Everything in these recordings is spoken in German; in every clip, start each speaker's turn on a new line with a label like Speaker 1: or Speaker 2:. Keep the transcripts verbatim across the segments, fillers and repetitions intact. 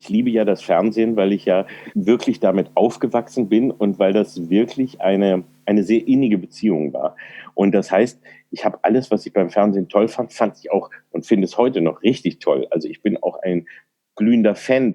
Speaker 1: liebe ja das Fernsehen, weil ich ja wirklich damit aufgewachsen bin und weil das wirklich eine, eine sehr innige Beziehung war. Und das heißt, ich habe alles, was ich beim Fernsehen toll fand, fand ich auch und finde es heute noch richtig toll. Also ich bin auch ein glühender Fan.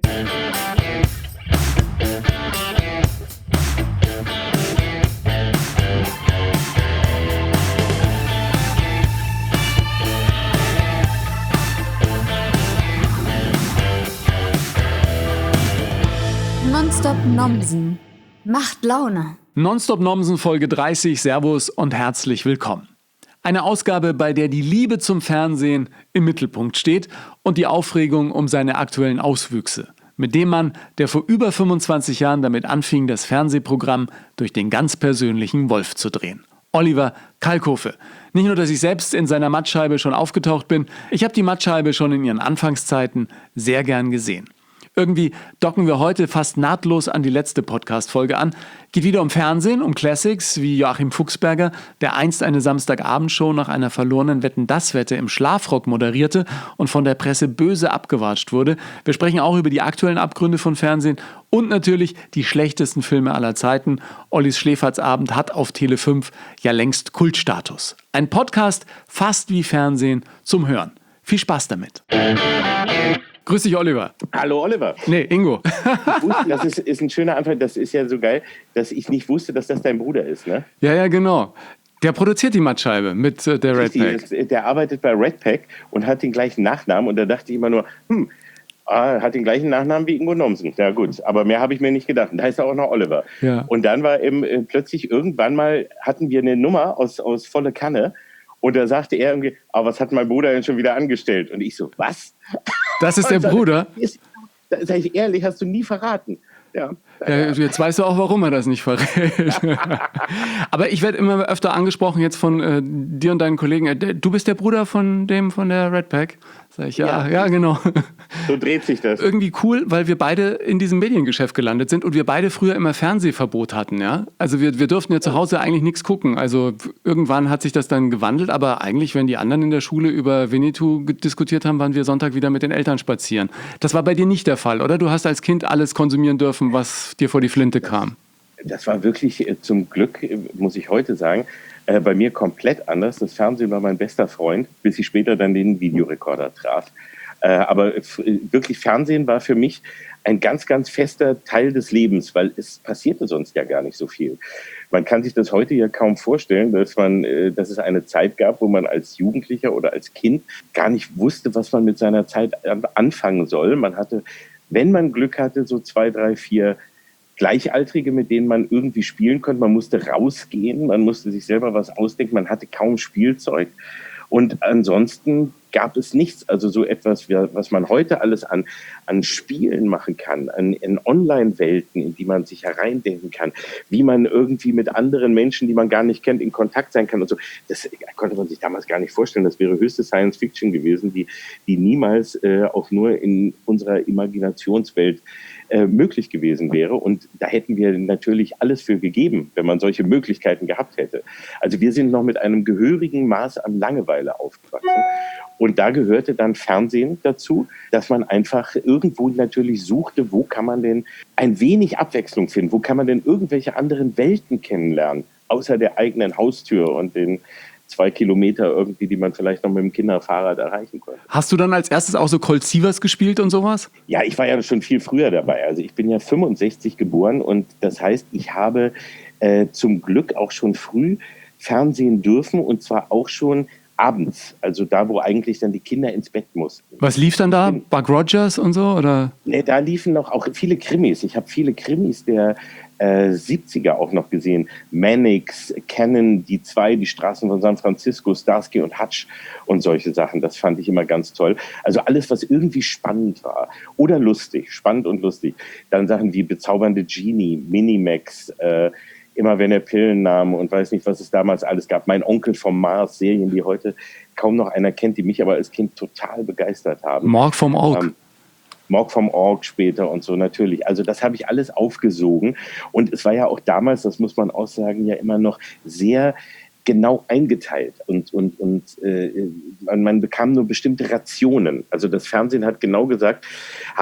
Speaker 2: Nonstop Nomsen macht Laune.
Speaker 3: Nonstop Nomsen Folge dreißig, Servus und herzlich willkommen. Eine Ausgabe, bei der die Liebe zum Fernsehen im Mittelpunkt steht und die Aufregung um seine aktuellen Auswüchse. Mit dem Mann, der vor über fünfundzwanzig Jahren damit anfing, das Fernsehprogramm durch den ganz persönlichen Wolf zu drehen. Oliver Kalkofe. Nicht nur, dass ich selbst in seiner Mattscheibe schon aufgetaucht bin, ich habe die Mattscheibe schon in ihren Anfangszeiten sehr gern gesehen. Irgendwie docken wir heute fast nahtlos an die letzte Podcast-Folge an. Geht wieder um Fernsehen, um Classics wie Joachim Fuchsberger, der einst eine Samstagabendshow nach einer verlorenen Wetten-dass-Wette im Schlafrock moderierte und von der Presse böse abgewatscht wurde. Wir sprechen auch über die aktuellen Abgründe von Fernsehen und natürlich die schlechtesten Filme aller Zeiten. Ollis Schläferzabend hat auf Tele fünf ja längst Kultstatus. Ein Podcast fast wie Fernsehen zum Hören. Viel Spaß damit. Grüß dich, Oliver.
Speaker 1: Hallo, Oliver.
Speaker 3: Nee, Ingo.
Speaker 1: Wusste, das ist, ist ein schöner Anfang. Das ist ja so geil, dass ich nicht wusste, dass das dein Bruder ist, ne?
Speaker 3: Ja, ja, genau. Der produziert die Mattscheibe mit äh, der
Speaker 1: Richtig,
Speaker 3: Red Pack.
Speaker 1: ist, der arbeitet bei Red Pack und hat den gleichen Nachnamen. Und da dachte ich immer nur, hm, ah, hat den gleichen Nachnamen wie Ingo Nomsen. Ja gut, aber mehr habe ich mir nicht gedacht. Und da heißt er auch noch Oliver.
Speaker 3: Ja.
Speaker 1: Und dann war eben äh, plötzlich irgendwann mal, hatten wir eine Nummer aus, aus volle Kanne. Und da sagte er irgendwie, aber was hat mein Bruder denn schon wieder angestellt? Und ich so, was?
Speaker 3: Das ist der Bruder?
Speaker 1: Da sag ich ehrlich, hast du nie verraten. Ja.
Speaker 3: Ja, jetzt weißt du auch, warum er das nicht verrät. Aber ich werde immer öfter angesprochen jetzt von äh, dir und deinen Kollegen. Äh, du bist der Bruder von dem von der Red Pack? Sag ich, ja, ja, ja, genau.
Speaker 1: So dreht sich das.
Speaker 3: Irgendwie cool, weil wir beide in diesem Mediengeschäft gelandet sind und wir beide früher immer Fernsehverbot hatten. Ja? Also wir, wir durften ja zu Hause eigentlich nichts gucken. Also irgendwann hat sich das dann gewandelt, aber eigentlich, wenn die anderen in der Schule über Winnetou diskutiert haben, waren wir Sonntag wieder mit den Eltern spazieren. Das war bei dir nicht der Fall, oder? Du hast als Kind alles konsumieren dürfen, was dir vor die Flinte kam.
Speaker 1: Das war wirklich äh, zum Glück, äh, muss ich heute sagen, äh, bei mir komplett anders. Das Fernsehen war mein bester Freund, bis ich später dann den Videorekorder traf. Äh, aber f- wirklich Fernsehen war für mich ein ganz, ganz fester Teil des Lebens, weil es passierte sonst ja gar nicht so viel. Man kann sich das heute ja kaum vorstellen, dass man, äh, dass es eine Zeit gab, wo man als Jugendlicher oder als Kind gar nicht wusste, was man mit seiner Zeit an- anfangen soll. Man hatte, wenn man Glück hatte, so zwei, drei, vier Gleichaltrige, mit denen man irgendwie spielen konnte. Man musste rausgehen, man musste sich selber was ausdenken, man hatte kaum Spielzeug. Und ansonsten gab es nichts. Also so etwas, was man heute alles an, an Spielen machen kann, an, in Online-Welten, in die man sich hereindenken kann, wie man irgendwie mit anderen Menschen, die man gar nicht kennt, in Kontakt sein kann und so. Das konnte man sich damals gar nicht vorstellen. Das wäre höchste Science-Fiction gewesen, die, die niemals äh, auch nur in unserer Imaginationswelt äh, möglich gewesen wäre. Und da hätten wir natürlich alles für gegeben, wenn man solche Möglichkeiten gehabt hätte. Also wir sind noch mit einem gehörigen Maß an Langeweile aufgewachsen. Und da gehörte dann Fernsehen dazu, dass man einfach irgendwo natürlich suchte, wo kann man denn ein wenig Abwechslung finden, wo kann man denn irgendwelche anderen Welten kennenlernen, außer der eigenen Haustür und den zwei Kilometer irgendwie, die man vielleicht noch mit dem Kinderfahrrad erreichen konnte.
Speaker 3: Hast du dann als erstes auch so Colt Sievers gespielt und sowas?
Speaker 1: Ja, ich war ja schon viel früher dabei. Also ich bin ja fünfundsechzig geboren und das heißt, ich habe äh, zum Glück auch schon früh Fernsehen dürfen und zwar auch schon abends, also da, wo eigentlich dann die Kinder ins Bett mussten.
Speaker 3: Was lief dann da? Buck Rogers und so? Oder?
Speaker 1: Ne, da liefen noch auch viele Krimis. Ich habe viele Krimis der äh, siebziger auch noch gesehen. Mannix, Cannon, die zwei, die Straßen von San Francisco, Starsky und Hutch und solche Sachen. Das fand ich immer ganz toll. Also alles, was irgendwie spannend war oder lustig, spannend und lustig. Dann Sachen wie Bezaubernde Genie, Minimax, äh, immer wenn er Pillen nahm und weiß nicht, was es damals alles gab. Mein Onkel vom Mars, Serien, die heute kaum noch einer kennt, die mich aber als Kind total begeistert haben.
Speaker 3: Morg vom Org.
Speaker 1: Ähm, Morg vom Org später und so natürlich. Also das habe ich alles aufgesogen. Und es war ja auch damals, das muss man auch sagen, ja immer noch sehr genau eingeteilt und, und, und äh, man, man bekam nur bestimmte Rationen. Also das Fernsehen hat genau gesagt, ha,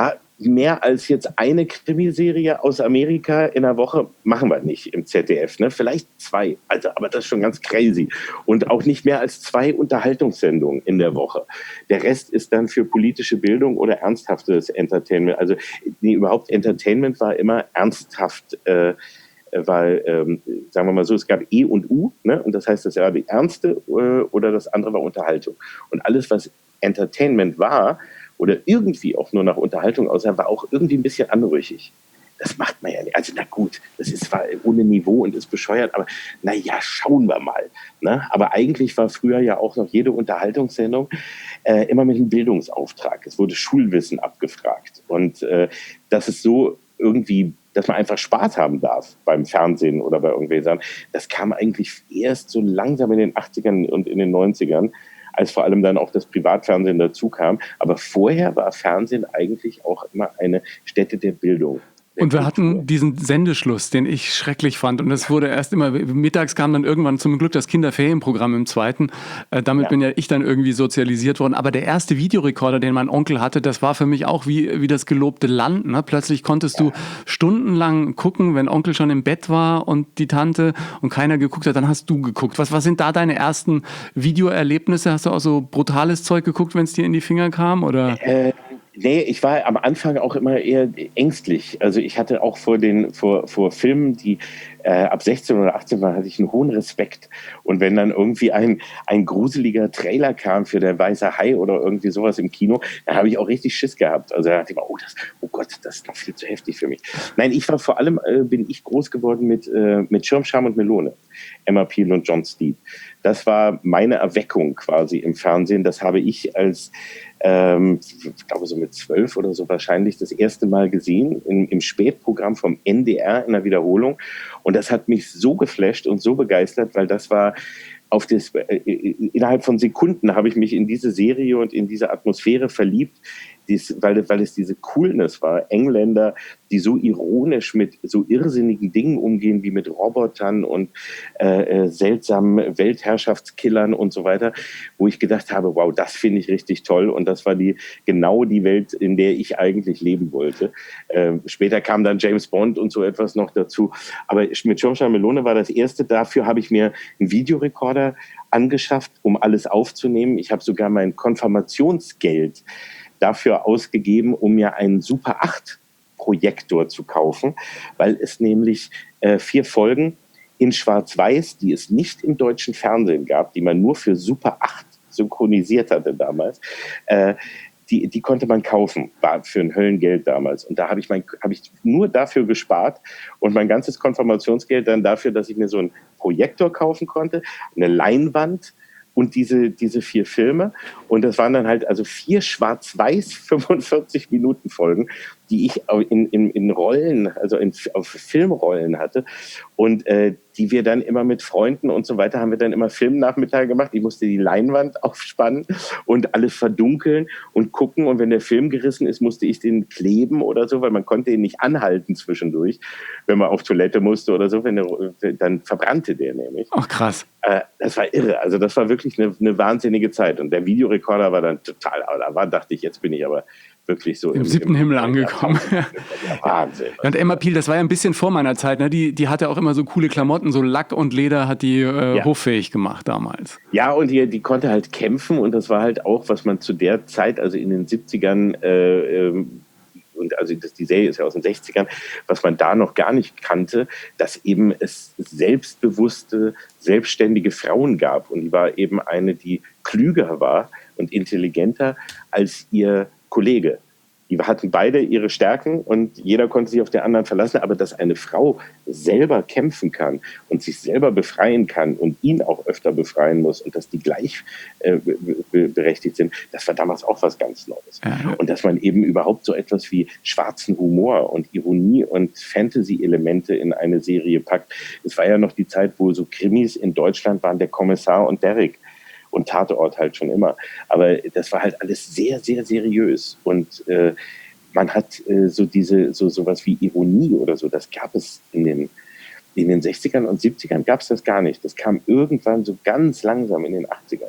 Speaker 1: mehr als jetzt eine Krimiserie aus Amerika in der Woche machen wir nicht im Z D F. Ne? Vielleicht zwei, also, aber das ist schon ganz crazy. Und auch nicht mehr als zwei Unterhaltungssendungen in der Woche. Der Rest ist dann für politische Bildung oder ernsthaftes Entertainment. Also nee, überhaupt Entertainment war immer ernsthaft, äh, weil, ähm, sagen wir mal so, es gab E und U, ne? Und das heißt, das war die Ernste äh, oder das andere war Unterhaltung. Und alles, was Entertainment war oder irgendwie auch nur nach Unterhaltung aussah, war auch irgendwie ein bisschen anrüchig. Das macht man ja nicht. Also na gut, das ist zwar ohne Niveau und ist bescheuert, aber naja, schauen wir mal. Ne? Aber eigentlich war früher ja auch noch jede Unterhaltungssendung äh, immer mit einem Bildungsauftrag. Es wurde Schulwissen abgefragt. Und äh, das ist so irgendwie, dass man einfach Spaß haben darf beim Fernsehen oder bei irgendwelchen Sachen. Das kam eigentlich erst so langsam in den achtzigern und in den neunzigern, als vor allem dann auch das Privatfernsehen dazu kam. Aber vorher war Fernsehen eigentlich auch immer eine Stätte der Bildung.
Speaker 3: Und wir hatten diesen Sendeschluss, den ich schrecklich fand. Und es wurde erst immer, mittags kam dann irgendwann zum Glück das Kinderferienprogramm im zweiten. Äh, damit ja. bin ja ich dann irgendwie sozialisiert worden. Aber der erste Videorekorder, den mein Onkel hatte, das war für mich auch wie, wie das gelobte Land. Ne? Plötzlich konntest ja. du stundenlang gucken, wenn Onkel schon im Bett war und die Tante und keiner geguckt hat, dann hast du geguckt. Was, was sind da deine ersten Videoerlebnisse? Hast du auch so brutales Zeug geguckt, wenn es dir in die Finger kam? Oder?
Speaker 1: Äh. Nee, ich war am Anfang auch immer eher ängstlich. Also ich hatte auch vor den vor vor Filmen, die äh, ab sechzehn oder achtzehn waren, hatte ich einen hohen Respekt. Und wenn dann irgendwie ein ein gruseliger Trailer kam für Der weiße Hai oder irgendwie sowas im Kino, da habe ich auch richtig Schiss gehabt. Also da dachte ich mir, oh, das, oh Gott, das ist noch viel zu heftig für mich. Nein, ich war vor allem, äh, bin ich groß geworden mit äh, mit Schirm, Scham und Melone. Emma Peel und John Steed. Das war meine Erweckung quasi im Fernsehen. Das habe ich als Ähm, ich glaube so mit zwölf oder so wahrscheinlich das erste Mal gesehen im, im Spätprogramm vom N D R in der Wiederholung. Und das hat mich so geflasht und so begeistert, weil das war auf das, äh, innerhalb von Sekunden habe ich mich in diese Serie und in diese Atmosphäre verliebt, dies, weil, weil es diese Coolness war. Engländer, die so ironisch mit so irrsinnigen Dingen umgehen, wie mit Robotern und äh, äh, seltsamen Weltherrschaftskillern und so weiter, wo ich gedacht habe, wow, das finde ich richtig toll. Und das war die genau die Welt, in der ich eigentlich leben wollte. Äh, später kam dann James Bond und so etwas noch dazu. Aber mit Schirmscham Melone war das erste. Dafür habe ich mir einen Videorekorder angeschafft, um alles aufzunehmen. Ich habe sogar mein Konfirmationsgeld dafür ausgegeben, um mir einen Super acht Projektor zu kaufen, weil es nämlich äh, vier Folgen in Schwarz-Weiß, die es nicht im deutschen Fernsehen gab, die man nur für Super acht synchronisiert hatte damals, äh, die, die konnte man kaufen, war für ein Höllengeld damals. Und da habe ich, mein, hab ich nur dafür gespart und mein ganzes Konfirmationsgeld dann dafür, dass ich mir so einen Projektor kaufen konnte, eine Leinwand, und diese, diese vier Filme. Und das waren dann halt also vier schwarz-weiß fünfundvierzig Minuten Folgen, die ich in, in, in Rollen, also in, auf Filmrollen hatte. Und äh, die wir dann immer mit Freunden und so weiter, haben wir dann immer Filmnachmittage gemacht. Ich musste die Leinwand aufspannen und alles verdunkeln und gucken. Und wenn der Film gerissen ist, musste ich den kleben oder so, weil man konnte ihn nicht anhalten zwischendurch, wenn man auf Toilette musste oder so. Wenn der, dann verbrannte der nämlich.
Speaker 3: Ach, krass.
Speaker 1: Äh, das war irre. Also das war wirklich eine, eine wahnsinnige Zeit. Und der Videorekorder war dann total, aber da war, dachte ich, jetzt bin ich aber wirklich so
Speaker 3: im, im siebten im, Himmel im, angekommen.
Speaker 1: Ja, Wahnsinn.
Speaker 3: Und Emma Peel, das war ja ein bisschen vor meiner Zeit, ne? Die, die hatte auch immer so coole Klamotten, so Lack und Leder hat die äh, ja. hoffähig gemacht damals.
Speaker 1: Ja, und die, die konnte halt kämpfen und das war halt auch, was man zu der Zeit, also in den siebzigern, äh, ähm, und also das, die Serie ist ja aus den sechzigern, was man da noch gar nicht kannte, dass eben es selbstbewusste, selbstständige Frauen gab. Und die war eben eine, die klüger war und intelligenter als ihr Kollege. Die hatten beide ihre Stärken und jeder konnte sich auf den anderen verlassen. Aber dass eine Frau selber kämpfen kann und sich selber befreien kann und ihn auch öfter befreien muss und dass die gleich äh, be- berechtigt sind, das war damals auch was ganz Neues. Ja. Und dass man eben überhaupt so etwas wie schwarzen Humor und Ironie und Fantasy-Elemente in eine Serie packt. Es war ja noch die Zeit, wo so Krimis in Deutschland waren, der Kommissar und Derrick. Und Tatort halt schon immer. Aber das war halt alles sehr, sehr seriös. Und äh, man hat äh, so diese, so sowas wie Ironie oder so, das gab es in den, in den sechzigern und siebzigern gab es das gar nicht. Das kam irgendwann so ganz langsam in den achtzigern.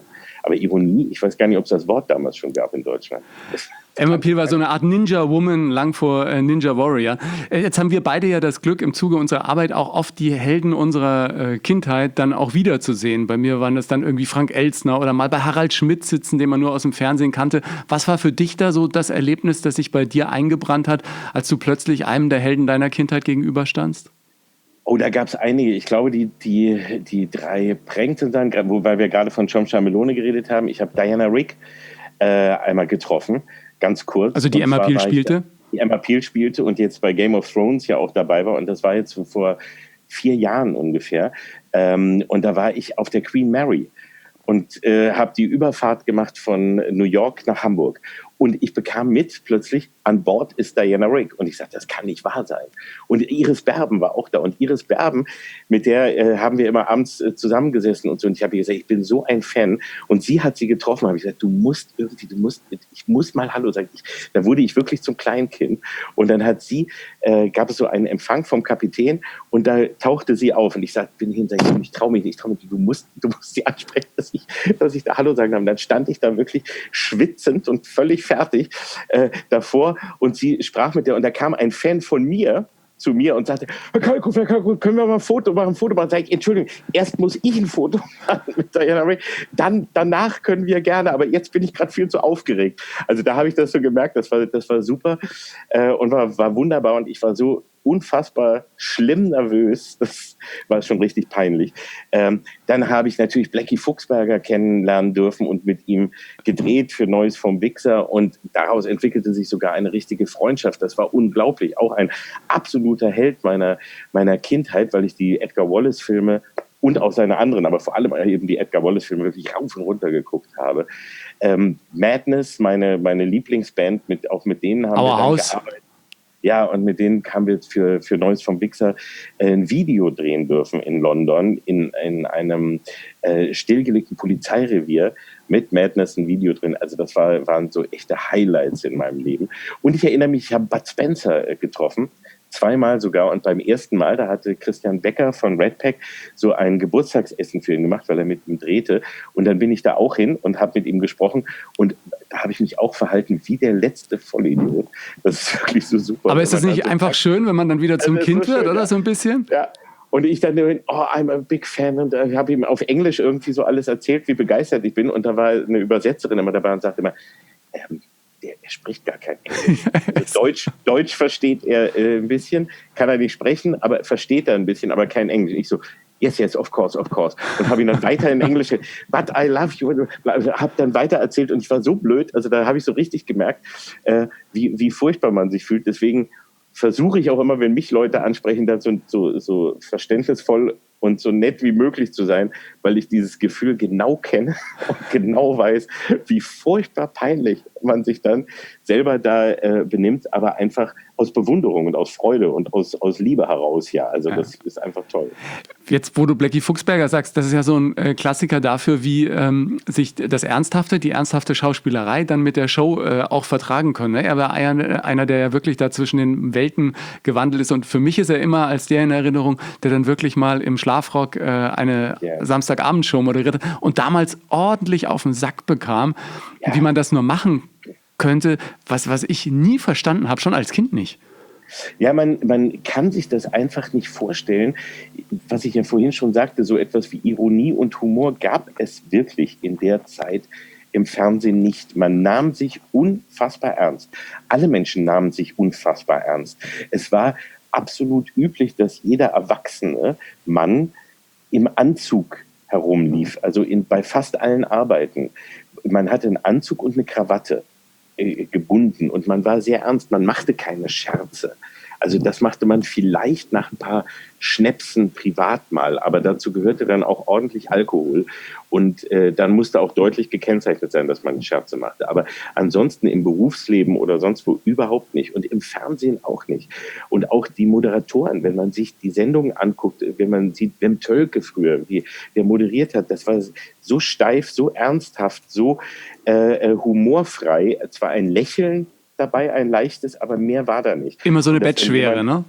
Speaker 1: Aber Ironie, ich weiß gar nicht, ob es das Wort damals schon gab in Deutschland.
Speaker 3: Emma Peel war so eine Art Ninja-Woman, lang vor äh, Ninja Warrior. Äh, jetzt haben wir beide ja das Glück, im Zuge unserer Arbeit auch oft die Helden unserer äh, Kindheit dann auch wiederzusehen. Bei mir waren das dann irgendwie Frank Elstner oder mal bei Harald Schmidt sitzen, den man nur aus dem Fernsehen kannte. Was war für dich da so das Erlebnis, das sich bei dir eingebrannt hat, als du plötzlich einem der Helden deiner Kindheit gegenüberstandst?
Speaker 1: Oh, da gab es einige. Ich glaube, die, die, die drei prägten dann, wobei wir gerade von John Melone geredet haben. Ich habe Diana Rigg äh, einmal getroffen. Ganz kurz.
Speaker 3: Also die Emma Peel spielte?
Speaker 1: Die Emma Peel spielte und jetzt bei Game of Thrones ja auch dabei war. Und das war jetzt vor vier Jahren ungefähr. Ähm, und da war ich auf der Queen Mary und äh, habe die Überfahrt gemacht von New York nach Hamburg. Und ich bekam mit, plötzlich, an Bord ist Diana Rigg. Und ich sagte, das kann nicht wahr sein. Und Iris Berben war auch da. Und Iris Berben, mit der äh, haben wir immer abends äh, zusammengesessen und so. Und ich habe ihr gesagt, ich bin so ein Fan. Und sie hat sie getroffen. Habe ich gesagt, du musst irgendwie, du musst, ich muss mal Hallo sagen. Ich, da wurde ich wirklich zum Kleinkind. Und dann hat sie, äh, gab es so einen Empfang vom Kapitän. Und da tauchte sie auf. Und ich sagte, bin hin, sag ich, ich traue mich nicht, ich traue mich nicht. Du musst, du musst sie ansprechen, dass ich, dass ich da Hallo sagen darf. Und dann stand ich da wirklich schwitzend und völlig fertig äh, davor und sie sprach mit der und da kam ein Fan von mir zu mir und sagte, Herr Kalkofe, Herr Kalkofe, können wir mal ein Foto machen, ein Foto machen? Sag ich, Entschuldigung, erst muss ich ein Foto machen mit Diana Rigg, dann danach können wir gerne, aber jetzt bin ich gerade viel zu aufgeregt. Also da habe ich das so gemerkt, das war, das war super äh, und war, war wunderbar und ich war so unfassbar schlimm nervös, das war schon richtig peinlich. Ähm, dann habe ich natürlich Blackie Fuchsberger kennenlernen dürfen und mit ihm gedreht für Neues vom Wichser und daraus entwickelte sich sogar eine richtige Freundschaft. Das war unglaublich, auch ein absoluter Held meiner, meiner Kindheit, weil ich die Edgar Wallace-Filme und auch seine anderen, aber vor allem eben die Edgar Wallace-Filme wirklich rauf und runter geguckt habe. Ähm, Madness, meine, meine Lieblingsband, mit, auch mit denen haben
Speaker 3: Our
Speaker 1: wir dann
Speaker 3: House.
Speaker 1: gearbeitet. Ja, und mit denen haben wir für, für Neues vom Wichser äh, ein Video drehen dürfen in London, in, in einem äh, stillgelegten Polizeirevier mit Madness ein Video drin. Also das war, waren so echte Highlights in meinem Leben. Und ich erinnere mich, ich habe Bud Spencer äh, getroffen, zweimal sogar. Und beim ersten Mal, da hatte Christian Becker von Red Pack so ein Geburtstagsessen für ihn gemacht, weil er mit ihm drehte. Und dann bin ich da auch hin und habe mit ihm gesprochen. Und da habe ich mich auch verhalten wie der letzte Vollidiot. Das ist wirklich so super.
Speaker 3: Aber ist das nicht einfach sagt, schön, wenn man dann wieder zum Kind so wird, schön, oder ja. So ein bisschen?
Speaker 1: Ja. Und ich dann, oh, I'm a big fan. Und ich habe ihm auf Englisch irgendwie so alles erzählt, wie begeistert ich bin. Und da war eine Übersetzerin immer dabei und sagte immer, ähm, Der, er spricht gar kein Englisch. Also Deutsch, Deutsch versteht er äh, ein bisschen, kann er nicht sprechen, aber versteht er ein bisschen, aber kein Englisch. Ich so, yes, yes, of course, of course. Und habe ihn dann weiter in Englisch, but I love you, habe dann weiter erzählt und ich war so blöd, also da habe ich so richtig gemerkt, äh, wie, wie furchtbar man sich fühlt. Deswegen versuche ich auch immer, wenn mich Leute ansprechen, dann so, so, so verständnisvoll und so nett wie möglich zu sein, weil ich dieses Gefühl genau kenne und genau weiß, wie furchtbar peinlich man sich dann selber da äh, benimmt, aber einfach aus Bewunderung und aus Freude und aus, aus Liebe heraus, ja. Also ja. Das ist einfach toll.
Speaker 3: Jetzt, wo du Blackie Fuchsberger sagst, das ist ja so ein äh, Klassiker dafür, wie ähm, sich das Ernsthafte, die ernsthafte Schauspielerei dann mit der Show äh, auch vertragen können. Ne? Er war einer, einer, der ja wirklich da zwischen den Welten gewandelt ist und für mich ist er immer als der in Erinnerung, der dann wirklich mal im Schlafrock äh, eine yeah. Samstagabendshow moderiert hat und damals ordentlich auf den Sack bekam, ja. Wie man das nur machen könnte, was, was ich nie verstanden habe, schon als Kind nicht.
Speaker 1: Ja, man, man kann sich das einfach nicht vorstellen. Was ich ja vorhin schon sagte, so etwas wie Ironie und Humor gab es wirklich in der Zeit im Fernsehen nicht. Man nahm sich unfassbar ernst. Alle Menschen nahmen sich unfassbar ernst. Es war absolut üblich, dass jeder erwachsene Mann im Anzug herumlief, also in, bei fast allen Arbeiten. Man hatte einen Anzug und eine Krawatte äh, gebunden und man war sehr ernst, man machte keine Scherze. Also das machte man vielleicht nach ein paar Schnäpsen privat mal, aber dazu gehörte dann auch ordentlich Alkohol und äh, dann musste auch deutlich gekennzeichnet sein, dass man Scherze machte. Aber ansonsten im Berufsleben oder sonst wo überhaupt nicht und im Fernsehen auch nicht. Und auch die Moderatoren, wenn man sich die Sendungen anguckt, wenn man sieht, Wim Tölke früher, wie der moderiert hat, das war so steif, so ernsthaft, so äh, humorfrei, zwar ein Lächeln dabei, ein leichtes, aber mehr war da nicht.
Speaker 3: Immer so eine Bettschwere, ne?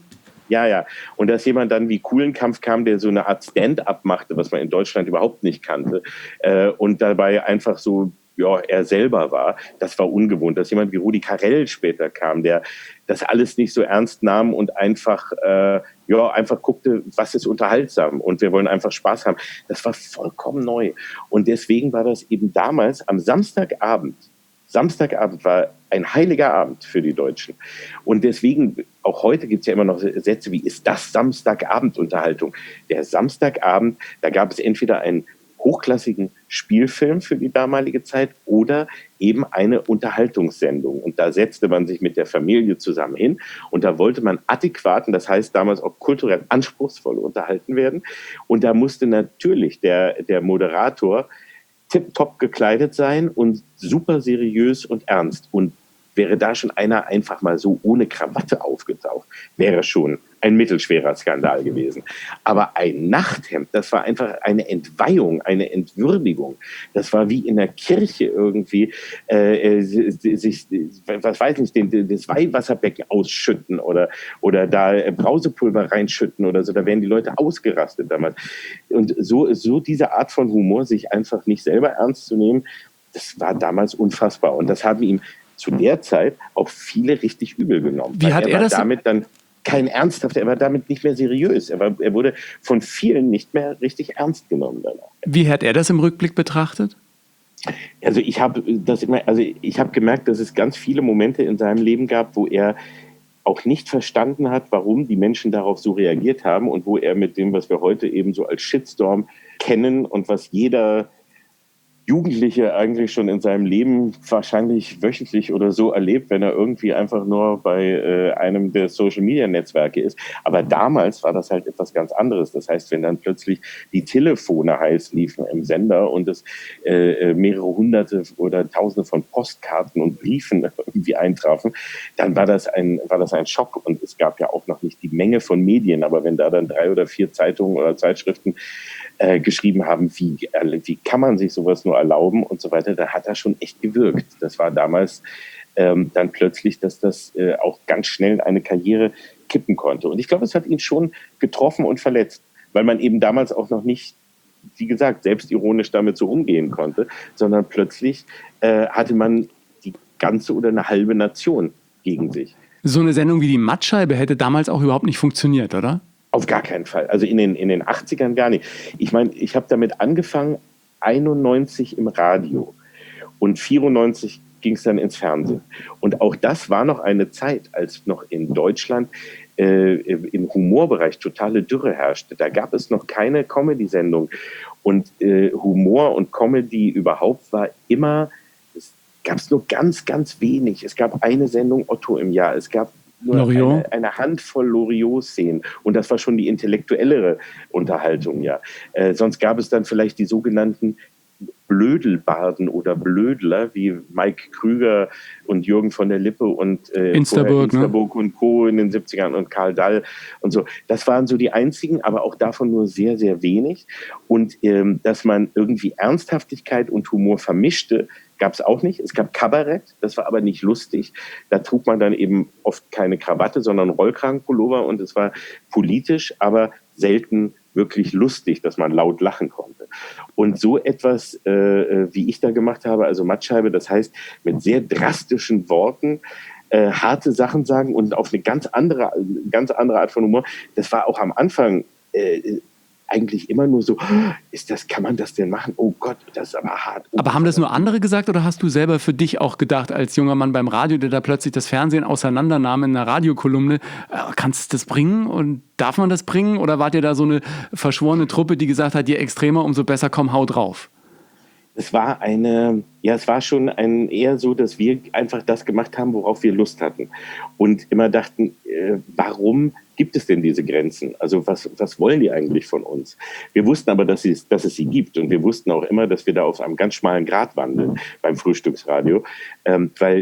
Speaker 1: Ja, ja. Und dass jemand dann wie Kuhlenkampf kam, der so eine Art Stand-up machte, was man in Deutschland überhaupt nicht kannte, äh, und dabei einfach so, ja, er selber war, das war ungewohnt. Dass jemand wie Rudi Carrell später kam, der das alles nicht so ernst nahm und einfach, äh, ja, einfach guckte, was ist unterhaltsam und wir wollen einfach Spaß haben. Das war vollkommen neu. Und deswegen war das eben damals am Samstagabend, Samstagabend war ein heiliger Abend für die Deutschen. Und deswegen, auch heute gibt es ja immer noch Sätze wie, ist das Samstagabendunterhaltung? Der Samstagabend, da gab es entweder einen hochklassigen Spielfilm für die damalige Zeit oder eben eine Unterhaltungssendung. Und da setzte man sich mit der Familie zusammen hin und da wollte man adäquaten, das heißt damals auch kulturell anspruchsvoll unterhalten werden. Und da musste natürlich der, der Moderator tipptopp gekleidet sein und super seriös und ernst. Und wäre da schon einer einfach mal so ohne Krawatte aufgetaucht, wäre schon ein mittelschwerer Skandal gewesen. Aber ein Nachthemd, das war einfach eine Entweihung, eine Entwürdigung. Das war wie in der Kirche irgendwie, äh, sich, was weiß ich, den, das Weihwasserbecken ausschütten oder, oder da Brausepulver reinschütten oder so. Da wären die Leute ausgerastet damals. Und so, so diese Art von Humor, sich einfach nicht selber ernst zu nehmen, das war damals unfassbar. Und das haben ihm zu der Zeit auch viele richtig übel genommen.
Speaker 3: Wie hat er, er das
Speaker 1: damit dann kein ernsthafter, er war damit nicht mehr seriös. Er, war, er wurde von vielen nicht mehr richtig ernst genommen danach.
Speaker 3: Wie hat er das im Rückblick betrachtet?
Speaker 1: Also ich habe das immer, also ich habe gemerkt, dass es ganz viele Momente in seinem Leben gab, wo er auch nicht verstanden hat, warum die Menschen darauf so reagiert haben und wo er mit dem, was wir heute eben so als Shitstorm kennen und was jeder Jugendliche eigentlich schon in seinem Leben wahrscheinlich wöchentlich oder so erlebt, wenn er irgendwie einfach nur bei äh, einem der Social-Media-Netzwerke ist. Aber damals war das halt etwas ganz anderes. Das heißt, wenn dann plötzlich die Telefone heiß liefen im Sender und es äh, mehrere hunderte oder tausende von Postkarten und Briefen irgendwie eintrafen, dann war das ein, war das ein Schock. Und es gab ja auch noch nicht die Menge von Medien. Aber wenn da dann drei oder vier Zeitungen oder Zeitschriften äh, geschrieben haben, wie, wie kann man sich sowas nur erlauben und so weiter, da hat er schon echt gewirkt. Das war damals ähm, dann plötzlich, dass das äh, auch ganz schnell eine Karriere kippen konnte. Und ich glaube, es hat ihn schon getroffen und verletzt, weil man eben damals auch noch nicht, wie gesagt, selbstironisch damit so umgehen konnte, sondern plötzlich äh, hatte man die ganze oder eine halbe Nation gegen sich.
Speaker 3: So eine Sendung wie die Mattscheibe hätte damals auch überhaupt nicht funktioniert, oder?
Speaker 1: Auf gar keinen Fall. Also in den, in den achtzigern gar nicht. Ich meine, ich habe damit angefangen, einundneunzig im Radio und vierundneunzig ging es dann ins Fernsehen. Und auch das war noch eine Zeit, als noch in Deutschland äh, im Humorbereich totale Dürre herrschte. Da gab es noch keine Comedy-Sendung. Und äh, Humor und Comedy überhaupt war immer, es gab es nur ganz, ganz wenig. Es gab eine Sendung Otto im Jahr. Es gab nur eine, eine Handvoll Loriot-Szenen. Und das war schon die intellektuellere Unterhaltung, ja. Äh, sonst gab es dann vielleicht die sogenannten Blödelbarden oder Blödler, wie Mike Krüger und Jürgen von der Lippe und äh,
Speaker 3: Instaburg,
Speaker 1: Instaburg
Speaker 3: ne?
Speaker 1: und Co. in den siebzigern und Karl Dall und so. Das waren so die einzigen, aber auch davon nur sehr, sehr wenig. Und ähm, dass man irgendwie Ernsthaftigkeit und Humor vermischte, gab es auch nicht. Es gab Kabarett, das war aber nicht lustig. Da trug man dann eben oft keine Krawatte, sondern Rollkragenpullover und es war politisch, aber selten wirklich lustig, dass man laut lachen konnte. Und so etwas, äh, wie ich da gemacht habe, also Mattscheibe, das heißt mit sehr drastischen Worten äh, harte Sachen sagen und auf eine ganz andere, ganz andere Art von Humor. Das war auch am Anfang äh, eigentlich immer nur so, ist das, kann man das denn machen? Oh Gott, das ist aber hart. Oh,
Speaker 3: aber haben das nur andere gesagt oder hast du selber für dich auch gedacht, als junger Mann beim Radio, der da plötzlich das Fernsehen auseinandernahm in einer Radiokolumne, äh, kannst du das bringen und darf man das bringen? Oder wart ihr da so eine verschworene Truppe, die gesagt hat, je extremer, umso besser, komm, hau drauf?
Speaker 1: Es war eine, ja, es war schon ein, eher so, dass wir einfach das gemacht haben, worauf wir Lust hatten. Und immer dachten, äh, warum gibt es denn diese Grenzen? Also was, was wollen die eigentlich von uns? Wir wussten aber, dass, sie, dass es sie gibt. Und wir wussten auch immer, dass wir da auf einem ganz schmalen Grat wandeln beim Frühstücksradio. Ähm, weil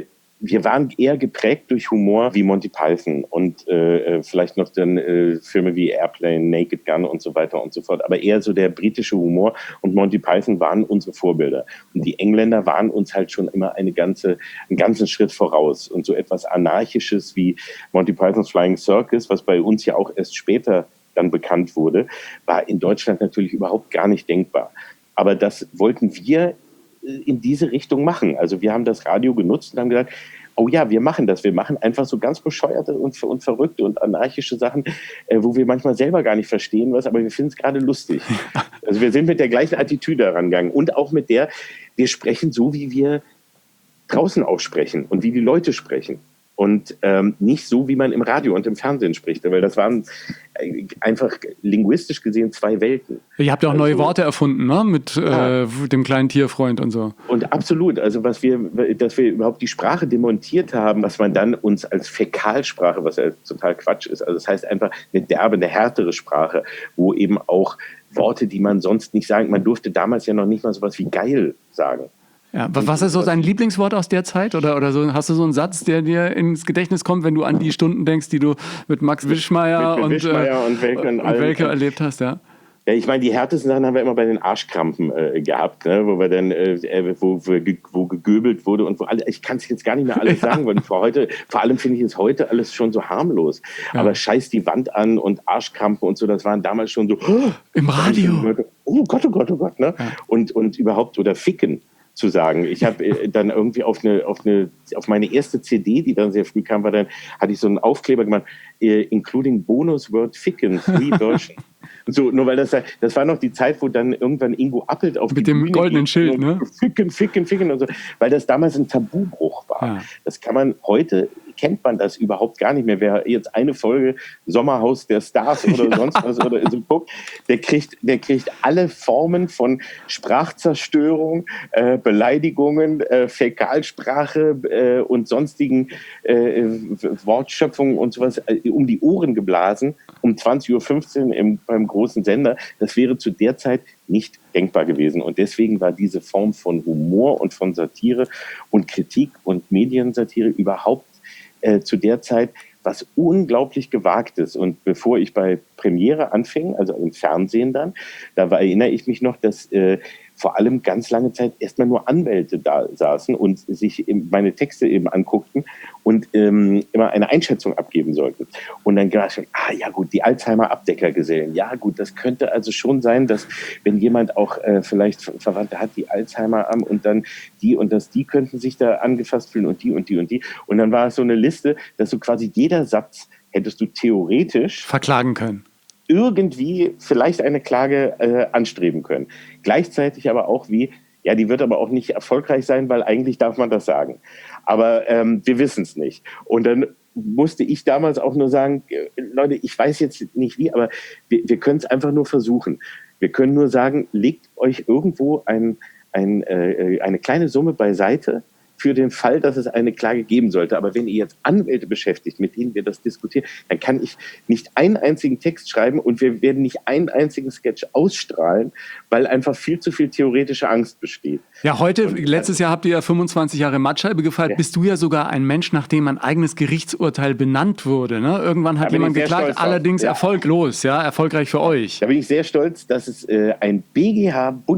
Speaker 1: wir waren eher geprägt durch Humor wie Monty Python und äh, vielleicht noch dann äh, Filme wie Airplane, Naked Gun und so weiter und so fort. Aber eher so der britische Humor und Monty Python waren unsere Vorbilder. Und die Engländer waren uns halt schon immer eine ganze, einen ganzen Schritt voraus. Und so etwas Anarchisches wie Monty Python's Flying Circus, was bei uns ja auch erst später dann bekannt wurde, war in Deutschland natürlich überhaupt gar nicht denkbar. Aber das wollten wir in diese Richtung machen. Also wir haben das Radio genutzt und haben gesagt, oh ja, wir machen das. Wir machen einfach so ganz bescheuerte und, und verrückte und anarchische Sachen, äh, wo wir manchmal selber gar nicht verstehen was, aber wir finden es gerade lustig. Also wir sind mit der gleichen Attitüde herangegangen und auch mit der, wir sprechen so, wie wir draußen auch sprechen und wie die Leute sprechen. Und ähm, nicht so, wie man im Radio und im Fernsehen spricht, weil das waren einfach linguistisch gesehen zwei Welten.
Speaker 3: Ihr habt ja auch
Speaker 1: also,
Speaker 3: neue Worte erfunden, ne? Mit ja. äh, dem kleinen Tierfreund und so.
Speaker 1: Und absolut, also was wir, dass wir überhaupt die Sprache demontiert haben, was man dann uns als Fäkalsprache, was ja total Quatsch ist, also das heißt einfach eine derbe, eine härtere Sprache, wo eben auch Worte, die man sonst nicht sagen, man durfte damals ja noch nicht mal sowas wie geil sagen.
Speaker 3: Ja, was ist so dein Lieblingswort aus der Zeit? Oder, oder so, hast du so einen Satz, der dir ins Gedächtnis kommt, wenn du an die Stunden denkst, die du mit Max Wischmeier,
Speaker 1: mit, mit
Speaker 3: und,
Speaker 1: Wischmeier
Speaker 3: äh,
Speaker 1: und Welke, und
Speaker 3: und Welke erlebt hast? Ja.
Speaker 1: Ja, ich meine, die härtesten Sachen haben wir immer bei den Arschkrampen äh, gehabt, ne? Wo wir dann, äh, wo, wo, wo gegöbelt wurde und wo alle, ich kann es jetzt gar nicht mehr alles ja. sagen, weil vor heute, vor allem finde ich es heute alles schon so harmlos. Ja. Aber scheiß die Wand an und Arschkrampen und so, das waren damals schon so, oh,
Speaker 3: im Radio.
Speaker 1: Oh Gott, oh Gott, oh Gott, ne? Ja. Und, und überhaupt, oder ficken zu sagen. Ich habe äh, dann irgendwie auf eine, auf eine, auf meine erste C D, die dann sehr früh kam, war dann, hatte ich so einen Aufkleber gemacht, äh, including bonus word ficken, free version. So, nur weil das, das war noch die Zeit, wo dann irgendwann Ingo Appelt auf
Speaker 3: mit
Speaker 1: die
Speaker 3: dem
Speaker 1: Bühne
Speaker 3: goldenen Schild, ne?
Speaker 1: Ficken, ficken, ficken und so, weil das damals ein Tabubruch war. Ja. Das kann man heute, kennt man das überhaupt gar nicht mehr. Wer jetzt eine Folge Sommerhaus der Stars oder ja. sonst was oder so guckt, der kriegt, der kriegt alle Formen von Sprachzerstörung, äh, Beleidigungen, äh, Fäkalsprache äh, und sonstigen äh, Wortschöpfungen und sowas äh, um die Ohren geblasen, um zwanzig Uhr fünfzehn im, beim großen Sender. Das wäre zu der Zeit nicht denkbar gewesen. Und deswegen war diese Form von Humor und von Satire und Kritik und Mediensatire überhaupt äh, zu der Zeit was unglaublich Gewagtes. Und bevor ich bei Premiere anfing, also im Fernsehen dann, da war, erinnere ich mich noch, dass äh, vor allem ganz lange Zeit erstmal nur Anwälte da saßen und sich meine Texte eben anguckten und ähm, immer eine Einschätzung abgeben sollten. Und dann war schon, ah ja gut, die Alzheimer-Abdeckergesellen. Ja gut, das könnte also schon sein, dass wenn jemand auch äh, vielleicht Verwandte hat, die Alzheimer haben und dann die und das, die könnten sich da angefasst fühlen und die und die und die. Und dann war es so eine Liste, dass so quasi jeder Satz hättest du theoretisch
Speaker 3: verklagen können.
Speaker 1: Irgendwie vielleicht eine Klage äh, anstreben können. Gleichzeitig aber auch wie, ja, die wird aber auch nicht erfolgreich sein, weil eigentlich darf man das sagen. Aber ähm, wir wissen es nicht. Und dann musste ich damals auch nur sagen, Leute, ich weiß jetzt nicht wie, aber wir, wir können es einfach nur versuchen. Wir können nur sagen, legt euch irgendwo ein, ein, äh, eine kleine Summe beiseite, für den Fall, dass es eine Klage geben sollte. Aber wenn ihr jetzt Anwälte beschäftigt, mit denen wir das diskutieren, dann kann ich nicht einen einzigen Text schreiben und wir werden nicht einen einzigen Sketch ausstrahlen, weil einfach viel zu viel theoretische Angst besteht.
Speaker 3: Ja, heute, und letztes Jahr habt ihr ja fünfundzwanzig Jahre Mattscheibe gefeiert. Ja. Bist du ja sogar ein Mensch, nach dem ein eigenes Gerichtsurteil benannt wurde. Ne? Irgendwann hat jemand geklagt, allerdings ja. erfolglos, ja, erfolgreich für euch.
Speaker 1: Da bin ich sehr stolz, dass es äh, ein B G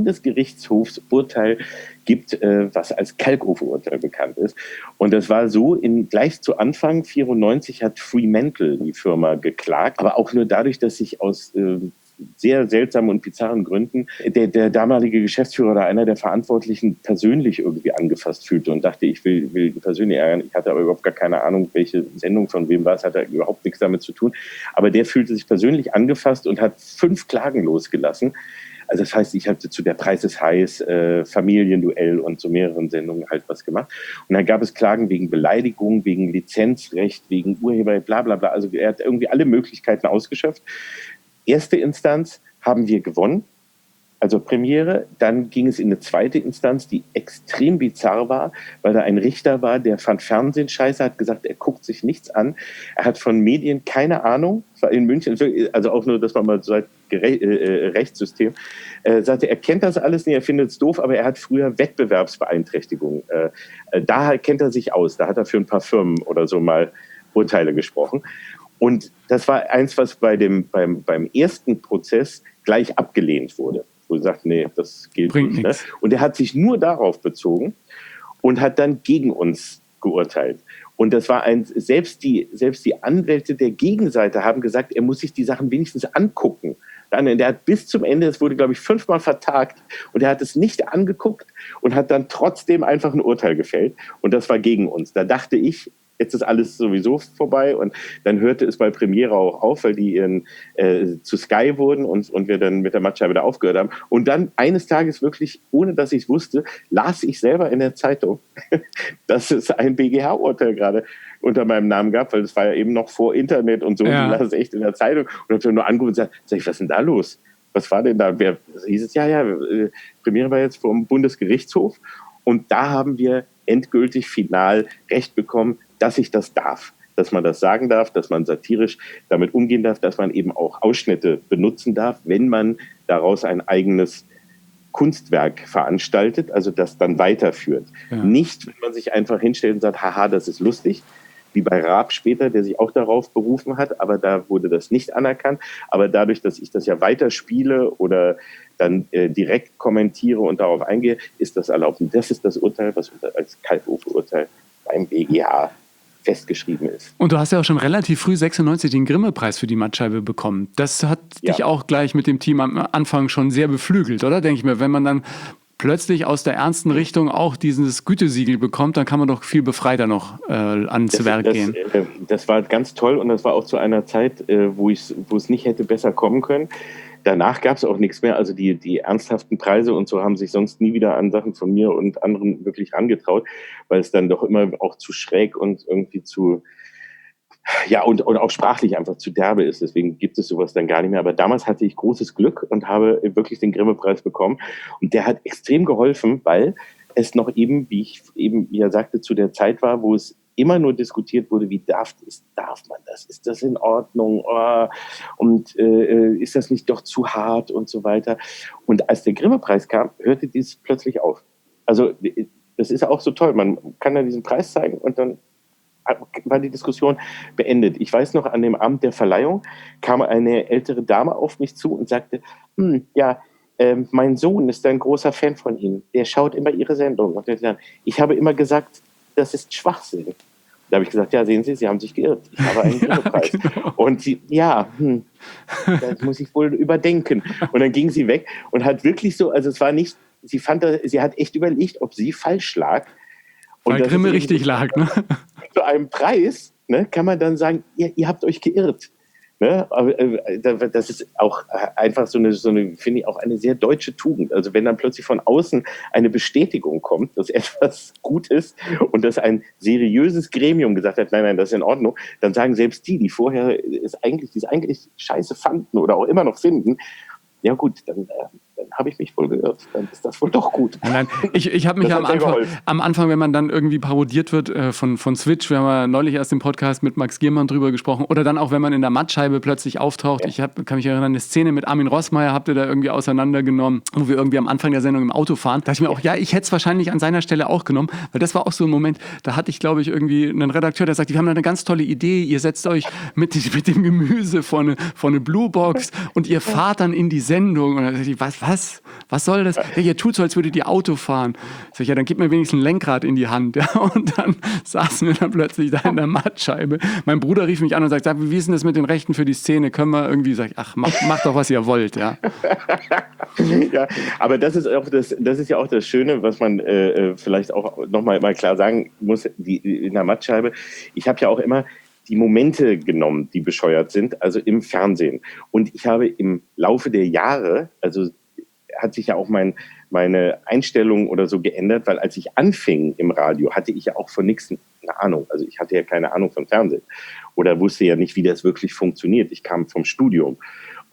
Speaker 1: H-Bundesgerichtshofsurteil gibt, äh, was als Kalkofe-Urteil bekannt ist. Und das war so, in, gleich zu Anfang vierundneunzig hat Fremantle die Firma geklagt, aber auch nur dadurch, dass sich aus äh, sehr seltsamen und bizarren Gründen der, der damalige Geschäftsführer oder einer der Verantwortlichen persönlich irgendwie angefasst fühlte und dachte, ich will, will persönlich ärgern. Ich hatte aber überhaupt gar keine Ahnung, welche Sendung von wem war. Es hatte überhaupt nichts damit zu tun. Aber der fühlte sich persönlich angefasst und hat fünf Klagen losgelassen. Also das heißt, ich hatte zu der Preis ist heiß, äh, Familienduell und zu mehreren Sendungen halt was gemacht. Und dann gab es Klagen wegen Beleidigung, wegen Lizenzrecht, wegen Urheberrecht, bla bla bla. Also er hat irgendwie alle Möglichkeiten ausgeschöpft. Erste Instanz haben wir gewonnen. also Premiere, dann ging es in eine zweite Instanz, die extrem bizarr war, weil da ein Richter war, der fand Fernsehen scheiße, hat gesagt, er guckt sich nichts an. Er hat von Medien keine Ahnung, war in München, also auch nur, dass man mal so sagt, Gere- äh, Rechtssystem, äh, sagte, er kennt das alles nicht, er findet es doof, aber er hat früher Wettbewerbsbeeinträchtigung. Äh, da kennt er sich aus, da hat er für ein paar Firmen oder so mal Urteile gesprochen. Und das war eins, was bei dem, beim, beim ersten Prozess gleich abgelehnt wurde. Wo er sagt, nee, das gilt
Speaker 3: Bringt
Speaker 1: nicht. Ne?
Speaker 3: nichts.
Speaker 1: Und er hat sich nur darauf bezogen und hat dann gegen uns geurteilt. Und das war ein, selbst die, selbst die Anwälte der Gegenseite haben gesagt, er muss sich die Sachen wenigstens angucken. Dann, der hat bis zum Ende, es wurde, glaube ich, fünfmal vertagt und er hat es nicht angeguckt und hat dann trotzdem einfach ein Urteil gefällt. Und das war gegen uns. Da dachte ich, jetzt ist alles sowieso vorbei. Und dann hörte es bei Premiere auch auf, weil die in, äh, zu Sky wurden und, und wir dann mit der Mattscheibe da aufgehört haben. Und dann eines Tages wirklich, ohne dass ich es wusste, las ich selber in der Zeitung, dass es ein B G H-Urteil gerade unter meinem Namen gab, weil es war ja eben noch vor Internet und so.
Speaker 3: Ja.
Speaker 1: Und ich las es echt in der Zeitung und habe nur angerufen und gesagt, sag ich, was ist denn da los? Was war denn da? Wer, hieß es, ja, ja, äh, Premiere war jetzt vom Bundesgerichtshof. Und da haben wir endgültig final Recht bekommen, dass ich das darf, dass man das sagen darf, dass man satirisch damit umgehen darf, dass man eben auch Ausschnitte benutzen darf, wenn man daraus ein eigenes Kunstwerk veranstaltet, also das dann weiterführt. Ja. Nicht, wenn man sich einfach hinstellt und sagt, haha, das ist lustig, wie bei Raab später, der sich auch darauf berufen hat, aber da wurde das nicht anerkannt. Aber dadurch, dass ich das ja weiterspiele oder dann äh, direkt kommentiere und darauf eingehe, ist das erlaubt. Und das ist das Urteil, was als Kalkofe-Urteil beim B G H festgeschrieben ist.
Speaker 3: Und du hast ja auch schon relativ früh sechsundneunzig den Grimme-Preis für die Mattscheibe bekommen. Das hat ja. dich auch gleich mit dem Team am Anfang schon sehr beflügelt, oder? Denke ich mir, wenn man dann plötzlich aus der ernsten Richtung auch dieses Gütesiegel bekommt, dann kann man doch viel befreiter noch äh, ans
Speaker 1: das,
Speaker 3: Werk
Speaker 1: das,
Speaker 3: gehen.
Speaker 1: Äh, das war ganz toll und das war auch zu einer Zeit, äh, wo, wo es nicht hätte besser kommen können. Danach gab es auch nichts mehr. Also die, die ernsthaften Preise und so haben sich sonst nie wieder an Sachen von mir und anderen wirklich rangetraut, weil es dann doch immer auch zu schräg und irgendwie zu, ja, und, und auch sprachlich einfach zu derbe ist. Deswegen gibt es sowas dann gar nicht mehr. Aber damals hatte ich großes Glück und habe wirklich den Grimme-Preis bekommen. Und der hat extrem geholfen, weil es noch eben, wie ich eben ja sagte, zu der Zeit war, wo es immer nur diskutiert wurde, wie darf, ist, darf man das? Ist das in Ordnung? Oh, und äh, ist das nicht doch zu hart und so weiter? Und als der Grimme-Preis kam, hörte dies plötzlich auf. Also das ist auch so toll. Man kann ja diesen Preis zeigen und dann war die Diskussion beendet. Ich weiß noch, an dem Abend der Verleihung kam eine ältere Dame auf mich zu und sagte, hm, ja, äh, mein Sohn ist ein großer Fan von Ihnen. Der schaut immer Ihre Sendung. Und dann, ich habe immer gesagt, das ist Schwachsinn. Da habe ich gesagt, ja, sehen Sie, Sie haben sich geirrt. Ich habe einen Grimme-Preis. Ja, genau. Und sie, ja, hm, das muss ich wohl überdenken. Und dann ging sie weg und hat wirklich so, also es war nicht, sie fand, sie hat echt überlegt, ob sie falsch lag.
Speaker 3: Weil
Speaker 1: und
Speaker 3: Grimme richtig lag, ne?
Speaker 1: Zu einem Preis, ne, kann man dann sagen, ihr, ihr habt euch geirrt. Ne? Aber äh, das ist auch einfach so eine, so eine, finde ich, auch eine sehr deutsche Tugend. Also wenn dann plötzlich von außen eine Bestätigung kommt, dass etwas gut ist und dass ein seriöses Gremium gesagt hat, nein, nein, das ist in Ordnung, dann sagen selbst die, die vorher es eigentlich, die es eigentlich scheiße fanden oder auch immer noch finden, ja gut, dann, äh, dann habe ich mich wohl geirrt. Dann ist das wohl doch gut.
Speaker 3: Nein, ich, ich habe mich am Anfang, am Anfang, wenn man dann irgendwie parodiert wird äh, von, von Switch, wir haben ja neulich erst im Podcast mit Max Giermann drüber gesprochen, oder dann auch, wenn man in der Mattscheibe plötzlich auftaucht. Ja. Ich hab, kann mich erinnern, eine Szene mit Armin Rossmeier habt ihr da irgendwie auseinandergenommen, wo wir irgendwie am Anfang der Sendung im Auto fahren. Da dachte ich mir auch, ja, ich hätte es wahrscheinlich an seiner Stelle auch genommen, weil das war auch so ein Moment, da hatte ich, glaube ich, irgendwie einen Redakteur, der sagt, wir haben da eine ganz tolle Idee, ihr setzt euch mit, mit dem Gemüse vor eine, vor eine Bluebox und ihr fahrt dann in die Sendung. Und dann dachte ich, was, was? Was soll das? Ja, ihr tut so, als würdet ihr Auto fahren. Sag ich, ja, dann gib mir wenigstens ein Lenkrad in die Hand. Ja, und dann saßen wir dann plötzlich da in der Mattscheibe. Mein Bruder rief mich an und sagt, wie ist denn das mit den Rechten für die Szene? Können wir irgendwie, sag ich, ach, macht mach doch, was ihr wollt. Ja,
Speaker 1: ja, aber das ist, auch das, das ist ja auch das Schöne, was man äh, vielleicht auch nochmal mal klar sagen muss, die, in der Mattscheibe. Ich habe ja auch immer die Momente genommen, die bescheuert sind, also im Fernsehen. Und ich habe im Laufe der Jahre, also hat sich ja auch mein, meine Einstellung oder so geändert, weil als ich anfing im Radio, hatte ich ja auch von nichts eine Ahnung. Also ich hatte ja keine Ahnung von Fernsehen oder wusste ja nicht, wie das wirklich funktioniert. Ich kam vom Studium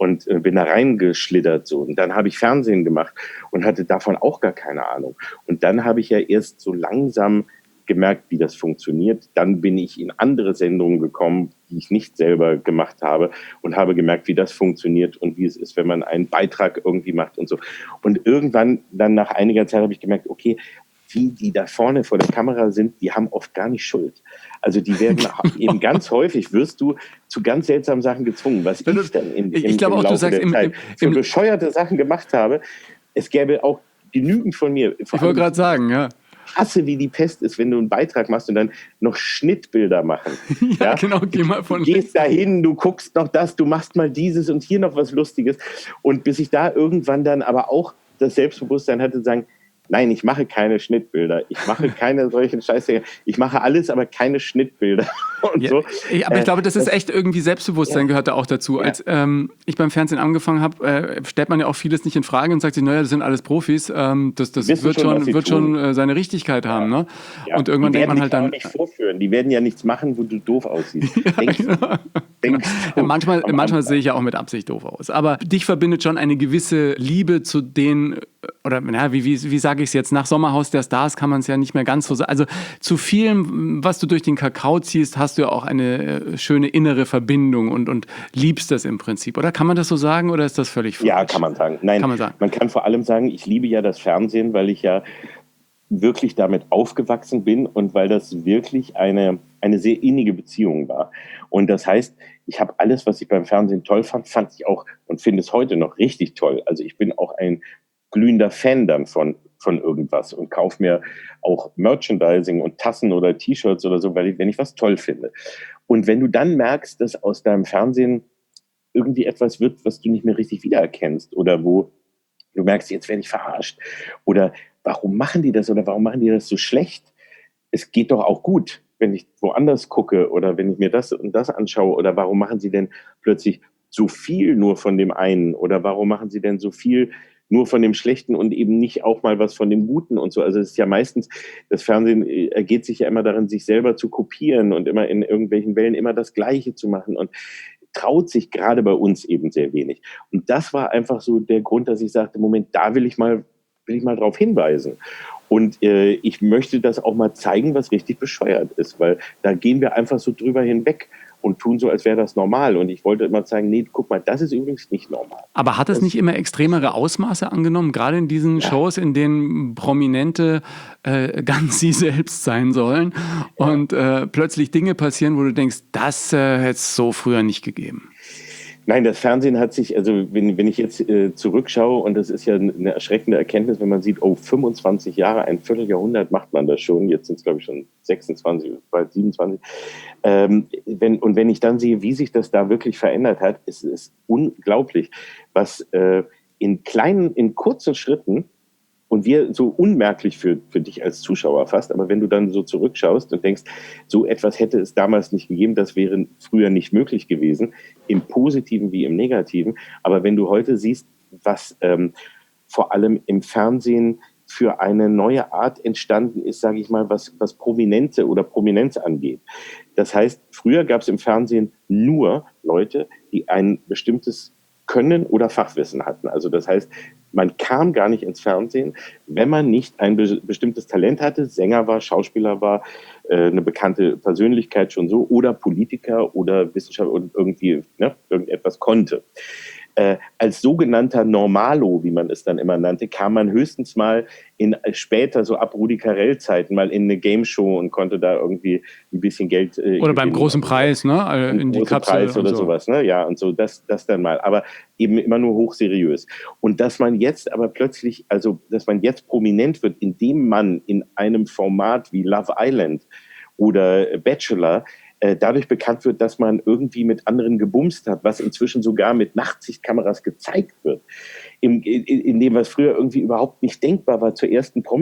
Speaker 1: und äh, bin da reingeschlittert so. Und dann habe ich Fernsehen gemacht und hatte davon auch gar keine Ahnung. Und dann habe ich ja erst so langsam gemerkt, wie das funktioniert. Dann bin ich in andere Sendungen gekommen, die ich nicht selber gemacht habe und habe gemerkt, wie das funktioniert und wie es ist, wenn man einen Beitrag irgendwie macht und so. Und irgendwann, dann nach einiger Zeit habe ich gemerkt, okay, die, die da vorne vor der Kamera sind, die haben oft gar nicht Schuld. Also die werden eben ganz häufig, wirst du zu ganz seltsamen Sachen gezwungen, was ich dann im, im,
Speaker 3: ich glaube
Speaker 1: im
Speaker 3: auch,
Speaker 1: Laufe
Speaker 3: du sagst,
Speaker 1: der
Speaker 3: im,
Speaker 1: Zeit
Speaker 3: im,
Speaker 1: für
Speaker 3: im,
Speaker 1: bescheuerte Sachen gemacht habe. Es gäbe auch genügend von mir.
Speaker 3: Ich wollte gerade sagen, ja.
Speaker 1: Hasse, wie die Pest ist, wenn du einen Beitrag machst und dann noch Schnittbilder machen.
Speaker 3: ja,
Speaker 1: ja,
Speaker 3: genau, geh mal von
Speaker 1: Du gehst dahin, du guckst noch das, du machst mal dieses und hier noch was Lustiges. Und bis ich da irgendwann dann aber auch das Selbstbewusstsein hatte, zu sagen, nein, ich mache keine Schnittbilder. Ich mache keine solchen Scheiße. Ich mache alles, aber keine Schnittbilder. Und
Speaker 3: ja,
Speaker 1: so.
Speaker 3: Ich, aber ich glaube, das ist echt irgendwie Selbstbewusstsein, ja. gehört da auch dazu. Ja. Als ähm, ich beim Fernsehen angefangen habe, äh, stellt man ja auch vieles nicht in Frage und sagt sich, naja, das sind alles Profis. Ähm, das das wird schon, schon, wird schon äh, seine Richtigkeit ja. haben. Ne?
Speaker 1: Ja.
Speaker 3: Und irgendwann
Speaker 1: die
Speaker 3: denkt man halt dann.
Speaker 1: Die werden dich auch nicht vorführen. Die werden ja nichts machen, wo du doof aussiehst.
Speaker 3: ja,
Speaker 1: denkst,
Speaker 3: genau.
Speaker 1: denkst
Speaker 3: ja, manchmal manchmal sehe ich ja auch mit Absicht doof aus. Aber dich verbindet schon eine gewisse Liebe zu den, oder na, wie, wie, wie sage ich es jetzt, nach Sommerhaus der Stars kann man es ja nicht mehr ganz so sagen. Also zu vielem, was du durch den Kakao ziehst, hast du ja auch eine schöne innere Verbindung und, und liebst das im Prinzip. Oder kann man das so sagen oder ist das völlig falsch?
Speaker 1: Ja, kann man sagen. Nein,
Speaker 3: kann man sagen.
Speaker 1: Man kann vor allem sagen, ich liebe ja das Fernsehen, weil ich ja wirklich damit aufgewachsen bin und weil das wirklich eine, eine sehr innige Beziehung war. Und das heißt, ich habe alles, was ich beim Fernsehen toll fand, fand ich auch und finde es heute noch richtig toll. Also ich bin auch ein glühender Fan dann von, von irgendwas und kaufe mir auch Merchandising und Tassen oder T-Shirts oder so, weil ich, wenn ich was toll finde. Und wenn du dann merkst, dass aus deinem Fernsehen irgendwie etwas wird, was du nicht mehr richtig wiedererkennst oder wo du merkst, jetzt werde ich verarscht oder warum machen die das oder warum machen die das so schlecht? Es geht doch auch gut, wenn ich woanders gucke oder wenn ich mir das und das anschaue oder warum machen sie denn plötzlich so viel nur von dem einen oder warum machen sie denn so viel nur von dem Schlechten und eben nicht auch mal was von dem Guten und so. Also es ist ja meistens, das Fernsehen ergeht sich ja immer darin, sich selber zu kopieren und immer in irgendwelchen Wellen immer das Gleiche zu machen und traut sich gerade bei uns eben sehr wenig. Und das war einfach so der Grund, dass ich sagte, Moment, da will ich mal, will ich mal drauf hinweisen. Und äh, ich möchte das auch mal zeigen, was richtig bescheuert ist, weil da gehen wir einfach so drüber hinweg und tun so, als wäre das normal. Und ich wollte immer zeigen, nee, guck mal, das ist übrigens nicht normal.
Speaker 3: Aber hat das, das nicht immer extremere Ausmaße angenommen, gerade in diesen ja. Shows, in denen Prominente äh, ganz sie selbst sein sollen ja. und äh, plötzlich Dinge passieren, wo du denkst, das äh, hätte es so früher nicht gegeben?
Speaker 1: Nein, das Fernsehen hat sich, also wenn, wenn ich jetzt äh, zurückschaue, und das ist ja eine erschreckende Erkenntnis, wenn man sieht, oh, fünfundzwanzig Jahre, ein Vierteljahrhundert macht man das schon, jetzt sind es glaube ich schon sechsundzwanzig, bald siebenundzwanzig. Ähm, wenn, und wenn ich dann sehe, wie sich das da wirklich verändert hat, ist es unglaublich, was äh, in kleinen, in kurzen Schritten, und wir so unmerklich für, für dich als Zuschauer fast, aber wenn du dann so zurückschaust und denkst, so etwas hätte es damals nicht gegeben, das wäre früher nicht möglich gewesen, im Positiven wie im Negativen. Aber wenn du heute siehst, was ähm, vor allem im Fernsehen für eine neue Art entstanden ist, sage ich mal, was, was Prominente oder Prominenz angeht. Das heißt, früher gab es im Fernsehen nur Leute, die ein bestimmtes Können oder Fachwissen hatten. Also das heißt, man kam gar nicht ins Fernsehen, wenn man nicht ein be- bestimmtes Talent hatte, Sänger war, Schauspieler war, äh, eine bekannte Persönlichkeit schon so oder Politiker oder Wissenschaftler und irgendwie ne, irgendetwas konnte. Äh, als sogenannter Normalo, wie man es dann immer nannte, kam man höchstens mal in später, so ab Rudi Carrell-Zeiten, mal in eine Game-Show und konnte da irgendwie ein bisschen Geld äh,
Speaker 3: oder beim großen Preis, ne? In die Kapsel
Speaker 1: Preis oder
Speaker 3: und so.
Speaker 1: sowas, ne? Ja, und so, das, das dann mal. Aber eben immer nur hochseriös. Und dass man jetzt aber plötzlich, also, dass man jetzt prominent wird, indem man in einem Format wie Love Island oder Bachelor dadurch bekannt wird, dass man irgendwie mit anderen gebumst hat, was inzwischen sogar mit Nachtsichtkameras gezeigt wird. In, in, in dem, was früher irgendwie überhaupt nicht denkbar war, zur ersten Promi Big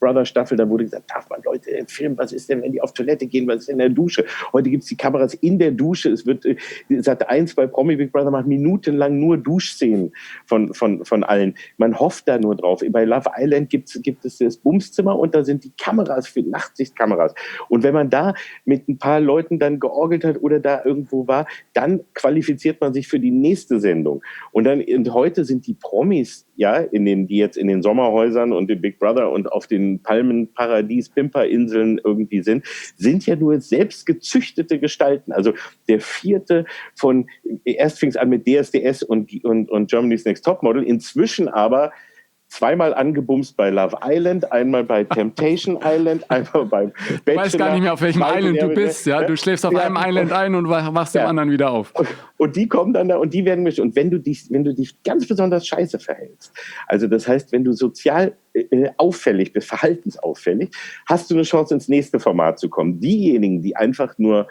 Speaker 1: Brother Staffel, da wurde gesagt, darf man Leute im Film, was ist denn, wenn die auf Toilette gehen, was ist in der Dusche? Heute gibt es die Kameras in der Dusche, es wird, äh, Sat eins bei Promi Big Brother macht minutenlang nur Duschszenen von, von, von allen. Man hofft da nur drauf. Bei Love Island gibt's, gibt es das Bumszimmer und da sind die Kameras für Nachtsichtkameras. Und wenn man da mit ein paar Leuten dann georgelt hat oder da irgendwo war, dann qualifiziert man sich für die nächste Sendung. Und dann, und heute sind die Promis, ja, in den, die jetzt in den Sommerhäusern und in Big Brother und auf den Palmenparadies, Pimperinseln irgendwie sind, sind ja nur selbst gezüchtete Gestalten. Also der vierte von, erst fing es an mit D S D S und, und, und Germany's Next Topmodel, inzwischen aber zweimal angebumst bei Love Island, einmal bei Temptation Island, einmal beim Bachelor.
Speaker 3: Du weißt gar nicht mehr, auf welchem Island du bist. Ja? Du schläfst auf
Speaker 1: ja.
Speaker 3: einem Island ein und wachst ja. dem anderen wieder auf.
Speaker 1: Und, und die kommen dann da und die werden mich. Und wenn du dich, wenn du dich ganz besonders scheiße verhältst, also das heißt, wenn du sozial äh, auffällig bist, verhaltensauffällig, hast du eine Chance, ins nächste Format zu kommen. Diejenigen, die einfach nur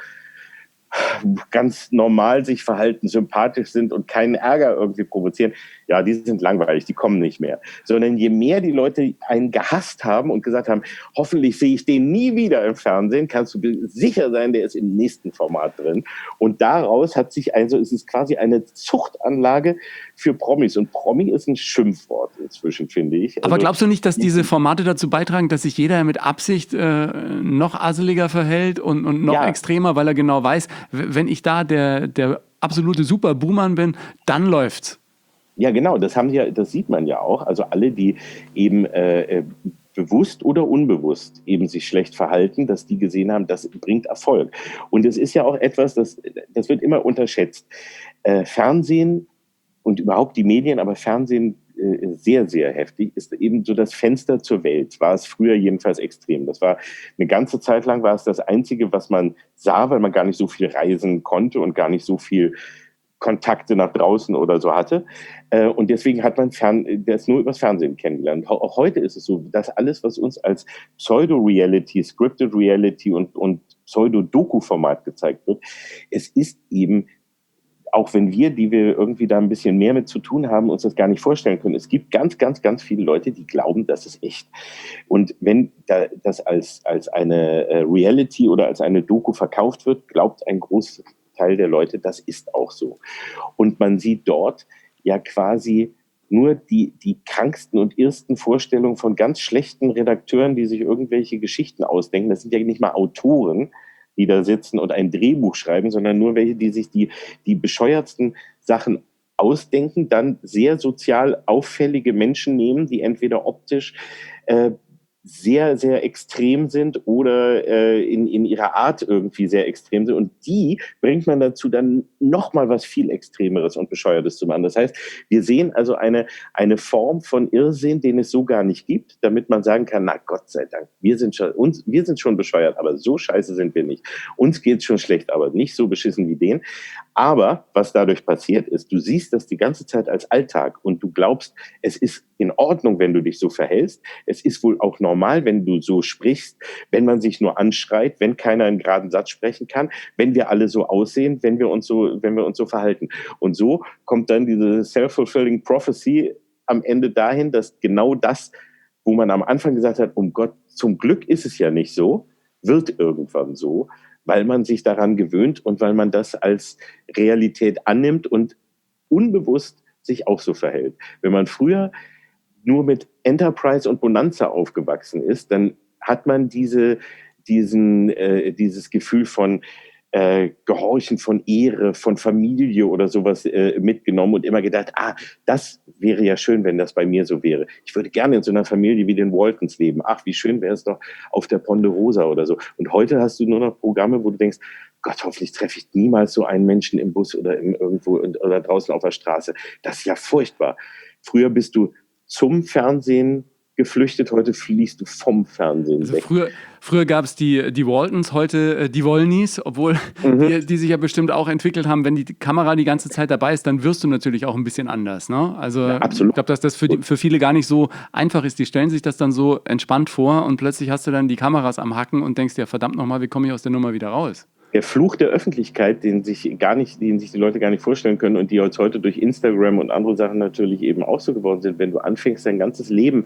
Speaker 1: ganz normal sich verhalten, sympathisch sind und keinen Ärger irgendwie provozieren, ja, die sind langweilig, die kommen nicht mehr. Sondern je mehr die Leute einen gehasst haben und gesagt haben, hoffentlich sehe ich den nie wieder im Fernsehen, kannst du sicher sein, der ist im nächsten Format drin. Und daraus hat sich also, es ist quasi eine Zuchtanlage für Promis. Und Promi ist ein Schimpfwort inzwischen, finde ich.
Speaker 3: Aber
Speaker 1: also,
Speaker 3: glaubst du nicht, dass diese Formate dazu beitragen, dass sich jeder mit Absicht äh, noch asseliger verhält und, und noch
Speaker 1: ja.
Speaker 3: extremer, weil er genau weiß, wenn ich da der, der absolute Super-Boomer bin, dann läuft's.
Speaker 1: Ja, genau, das haben ja, das sieht man ja auch. Also alle, die eben äh, bewusst oder unbewusst eben sich schlecht verhalten, dass die gesehen haben, das bringt Erfolg. Und es ist ja auch etwas, das, das wird immer unterschätzt. Äh, Fernsehen und überhaupt die Medien, aber Fernsehen äh, sehr, sehr heftig, ist eben so das Fenster zur Welt. War es früher jedenfalls extrem. Das war eine ganze Zeit lang war es das Einzige, was man sah, weil man gar nicht so viel reisen konnte und gar nicht so viel Kontakte nach draußen oder so hatte. Und deswegen hat man Fern- das nur übers Fernsehen kennengelernt. Auch heute ist es so, dass alles, was uns als Pseudo-Reality, Scripted Reality und, und Pseudo-Doku-Format gezeigt wird, es ist eben, auch wenn wir, die wir irgendwie da ein bisschen mehr mit zu tun haben, uns das gar nicht vorstellen können. Es gibt ganz, ganz, ganz viele Leute, die glauben, das ist echt. Und wenn da, das als, als eine Reality oder als eine Doku verkauft wird, glaubt ein großer Teil der Leute, das ist auch so. Und man sieht dort ja quasi nur die, die kranksten und irrsten Vorstellungen von ganz schlechten Redakteuren, die sich irgendwelche Geschichten ausdenken. Das sind ja nicht mal Autoren, die da sitzen und ein Drehbuch schreiben, sondern nur welche, die sich die, die bescheuertsten Sachen ausdenken, dann sehr sozial auffällige Menschen nehmen, die entweder optisch äh, sehr, sehr extrem sind oder äh, in, in ihrer Art irgendwie sehr extrem sind. Und die bringt man dazu, dann nochmal was viel Extremeres und Bescheuertes zu machen. Das heißt, wir sehen also eine, eine Form von Irrsinn, den es so gar nicht gibt, damit man sagen kann, na Gott sei Dank, wir sind schon, uns, wir sind schon bescheuert, aber so scheiße sind wir nicht. Uns geht's schon schlecht, aber nicht so beschissen wie denen. Aber was dadurch passiert ist, du siehst das die ganze Zeit als Alltag und du glaubst, es ist in Ordnung, wenn du dich so verhältst. Es ist wohl auch normal, wenn du so sprichst, wenn man sich nur anschreit, wenn keiner einen geraden Satz sprechen kann, wenn wir alle so aussehen, wenn wir uns so, wenn wir uns so verhalten. Und so kommt dann diese self-fulfilling prophecy am Ende dahin, dass genau das, wo man am Anfang gesagt hat, um Gott, zum Glück ist es ja nicht so, wird irgendwann so, weil man sich daran gewöhnt und weil man das als Realität annimmt und unbewusst sich auch so verhält. Wenn man früher nur mit Enterprise und Bonanza aufgewachsen ist, dann hat man diese, diesen, äh, dieses Gefühl von äh, Gehorchen, von Ehre, von Familie oder sowas äh, mitgenommen und immer gedacht, ah, das wäre ja schön, wenn das bei mir so wäre. Ich würde gerne in so einer Familie wie den Waltons leben. Ach, wie schön wäre es doch auf der Ponderosa oder so. Und heute hast du nur noch Programme, wo du denkst, Gott, hoffentlich treffe ich niemals so einen Menschen im Bus oder im, irgendwo oder draußen auf der Straße. Das ist ja furchtbar. Früher bist du zum Fernsehen geflüchtet, heute fliehst du vom Fernsehen
Speaker 3: also
Speaker 1: weg.
Speaker 3: Früher, früher gab es die, die Waltons, heute äh, die Wollnys, obwohl mhm. die, die sich ja bestimmt auch entwickelt haben. Wenn die Kamera die ganze Zeit dabei ist, dann wirst du natürlich auch ein bisschen anders. Ne? Also ja, absolut. Ich glaube, dass das für, die, für viele gar nicht so einfach ist. Die stellen sich das dann so entspannt vor und plötzlich hast du dann die Kameras am Hacken und denkst dir, verdammt nochmal, wie komme ich aus der Nummer wieder raus?
Speaker 1: Der Fluch der Öffentlichkeit, den sich gar nicht, den sich die Leute gar nicht vorstellen können und die jetzt heute durch Instagram und andere Sachen natürlich eben auch so geworden sind, wenn du anfängst, dein ganzes Leben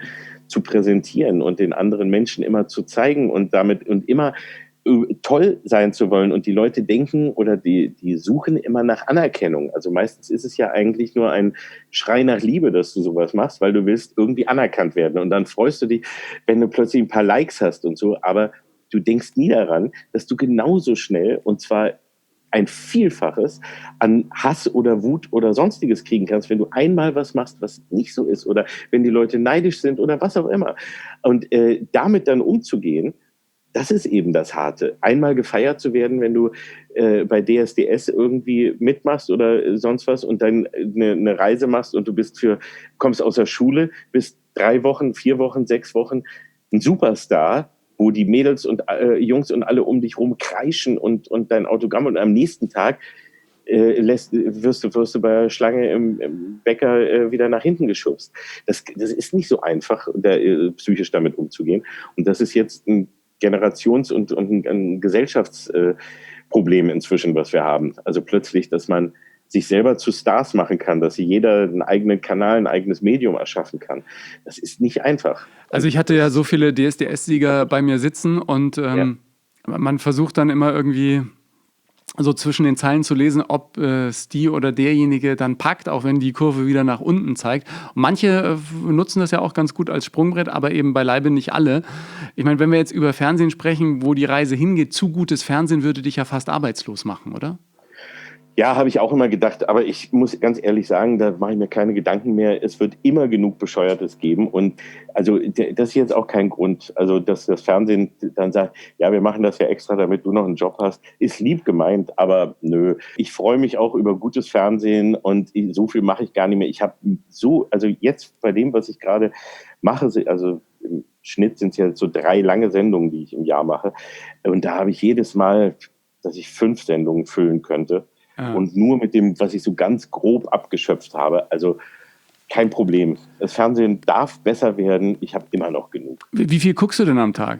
Speaker 1: zu präsentieren und den anderen Menschen immer zu zeigen und damit und immer toll sein zu wollen. Und die Leute denken oder die, die suchen immer nach Anerkennung. Also meistens ist es ja eigentlich nur ein Schrei nach Liebe, dass du sowas machst, weil du willst irgendwie anerkannt werden. Und dann freust du dich, wenn du plötzlich ein paar Likes hast und so. Aber du denkst nie daran, dass du genauso schnell, und zwar ein Vielfaches an Hass oder Wut oder Sonstiges kriegen kannst, wenn du einmal was machst, was nicht so ist, oder wenn die Leute neidisch sind oder was auch immer. Und äh, damit dann umzugehen, das ist eben das Harte. Einmal gefeiert zu werden, wenn du äh, bei D S D S irgendwie mitmachst oder sonst was und dann eine, eine Reise machst und du bist für, kommst aus der Schule, bist drei Wochen, vier Wochen, sechs Wochen ein Superstar, wo die Mädels und äh, Jungs und alle um dich rum kreischen und, und dein Autogramm, und am nächsten Tag äh, lässt, wirst, du, wirst du bei der Schlange im, im Bäcker äh, wieder nach hinten geschubst. Das, das ist nicht so einfach, da, äh, psychisch damit umzugehen. Und das ist jetzt ein Generations- und, und ein, ein Gesellschaftsproblem äh, inzwischen, was wir haben. Also plötzlich, dass man sich selber zu Stars machen kann, dass jeder einen eigenen Kanal, ein eigenes Medium erschaffen kann. Das ist nicht einfach.
Speaker 3: Also ich hatte ja so viele D S D S-Sieger bei mir sitzen und ähm, ja. man versucht dann immer irgendwie so zwischen den Zeilen zu lesen, ob äh, es die oder derjenige dann packt, auch wenn die Kurve wieder nach unten zeigt. Und manche äh, nutzen das ja auch ganz gut als Sprungbrett, aber eben beileibe nicht alle. Ich meine, wenn wir jetzt über Fernsehen sprechen, wo die Reise hingeht, zu gutes Fernsehen würde dich ja fast arbeitslos machen, oder?
Speaker 1: Ja, habe ich auch immer gedacht, aber ich muss ganz ehrlich sagen, da mache ich mir keine Gedanken mehr. Es wird immer genug Bescheuertes geben, und also das ist jetzt auch kein Grund, also dass das Fernsehen dann sagt, ja, wir machen das ja extra, damit du noch einen Job hast, ist lieb gemeint, aber nö. Ich freue mich auch über gutes Fernsehen, und so viel mache ich gar nicht mehr. Ich habe so, also jetzt bei dem, was ich gerade mache, also im Schnitt sind es ja so drei lange Sendungen, die ich im Jahr mache, und da habe ich jedes Mal, dass ich fünf Sendungen füllen könnte. Ja. Und nur mit dem, was ich so ganz grob abgeschöpft habe. Also kein Problem. Das Fernsehen darf besser werden. Ich habe immer noch genug.
Speaker 3: Wie viel guckst du denn am Tag?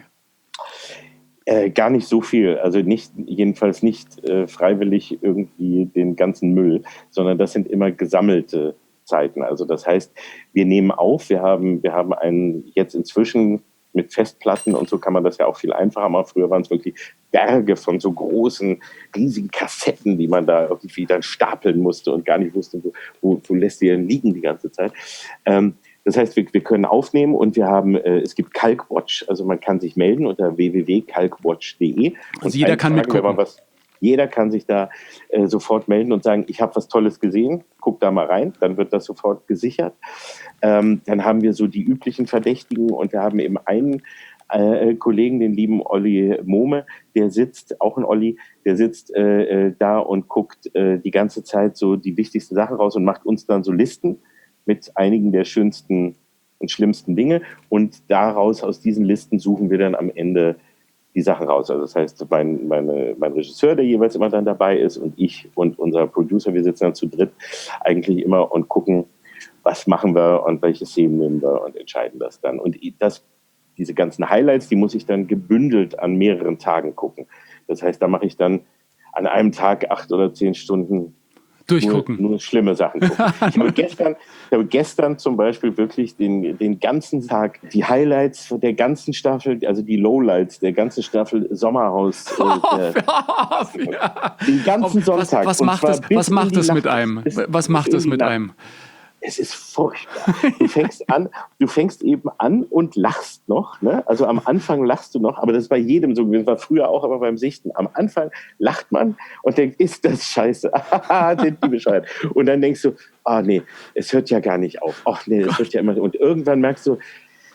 Speaker 1: Äh, gar nicht so viel. Also nicht, jedenfalls nicht äh, freiwillig irgendwie den ganzen Müll, sondern das sind immer gesammelte Zeiten. Also das heißt, wir nehmen auf. Wir haben, wir haben einen jetzt inzwischen mit Festplatten und so kann man das ja auch viel einfacher machen. Früher waren es wirklich Berge von so großen, riesigen Kassetten, die man da irgendwie dann stapeln musste und gar nicht wusste, wo, wo, wo lässt die denn liegen die ganze Zeit. Ähm, das heißt, wir, wir können aufnehmen, und wir haben, äh, es gibt Kalkwatch, also man kann sich melden unter w w w punkt kalkwatch punkt d e.
Speaker 3: Also jeder kann mitgucken.
Speaker 1: Was, jeder kann sich da äh, sofort melden und sagen, ich habe was Tolles gesehen, guck da mal rein, dann wird das sofort gesichert. Ähm, dann haben wir so die üblichen Verdächtigen, und wir haben eben einen äh, Kollegen, den lieben Olli Mohme, der sitzt, auch ein Olli, der sitzt äh, da und guckt äh, die ganze Zeit so die wichtigsten Sachen raus und macht uns dann so Listen mit einigen der schönsten und schlimmsten Dinge, und daraus, aus diesen Listen suchen wir dann am Ende die Sachen raus. Also das heißt, mein, meine, mein Regisseur, der jeweils immer dann dabei ist, und ich und unser Producer, wir sitzen dann zu dritt eigentlich immer und gucken, was machen wir und welche Szenen nehmen wir, und entscheiden das dann. Und das, diese ganzen Highlights, die muss ich dann gebündelt an mehreren Tagen gucken. Das heißt, da mache ich dann an einem Tag acht oder zehn Stunden
Speaker 3: durchgucken.
Speaker 1: Nur, nur schlimme Sachen gucken. Ich habe gestern, ich habe gestern zum Beispiel wirklich den, den ganzen Tag die Highlights der ganzen Staffel, also die Lowlights der ganzen Staffel Sommerhaus. Äh, der,
Speaker 3: ja.
Speaker 1: Den ganzen Sonntag.
Speaker 3: Was, was macht es, was macht es mit einem? Bis, was macht es mit einem?
Speaker 1: Es ist furchtbar. Du fängst an, du fängst eben an und lachst noch. Ne? Also am Anfang lachst du noch, aber das ist bei jedem so. Das war früher auch, aber beim Sichten. Am Anfang lacht man und denkt, ist das scheiße? Sind die bescheuert? Und dann denkst du, ah nee, es hört ja gar nicht auf. Ach nee, es wird ja immer. Und irgendwann merkst du,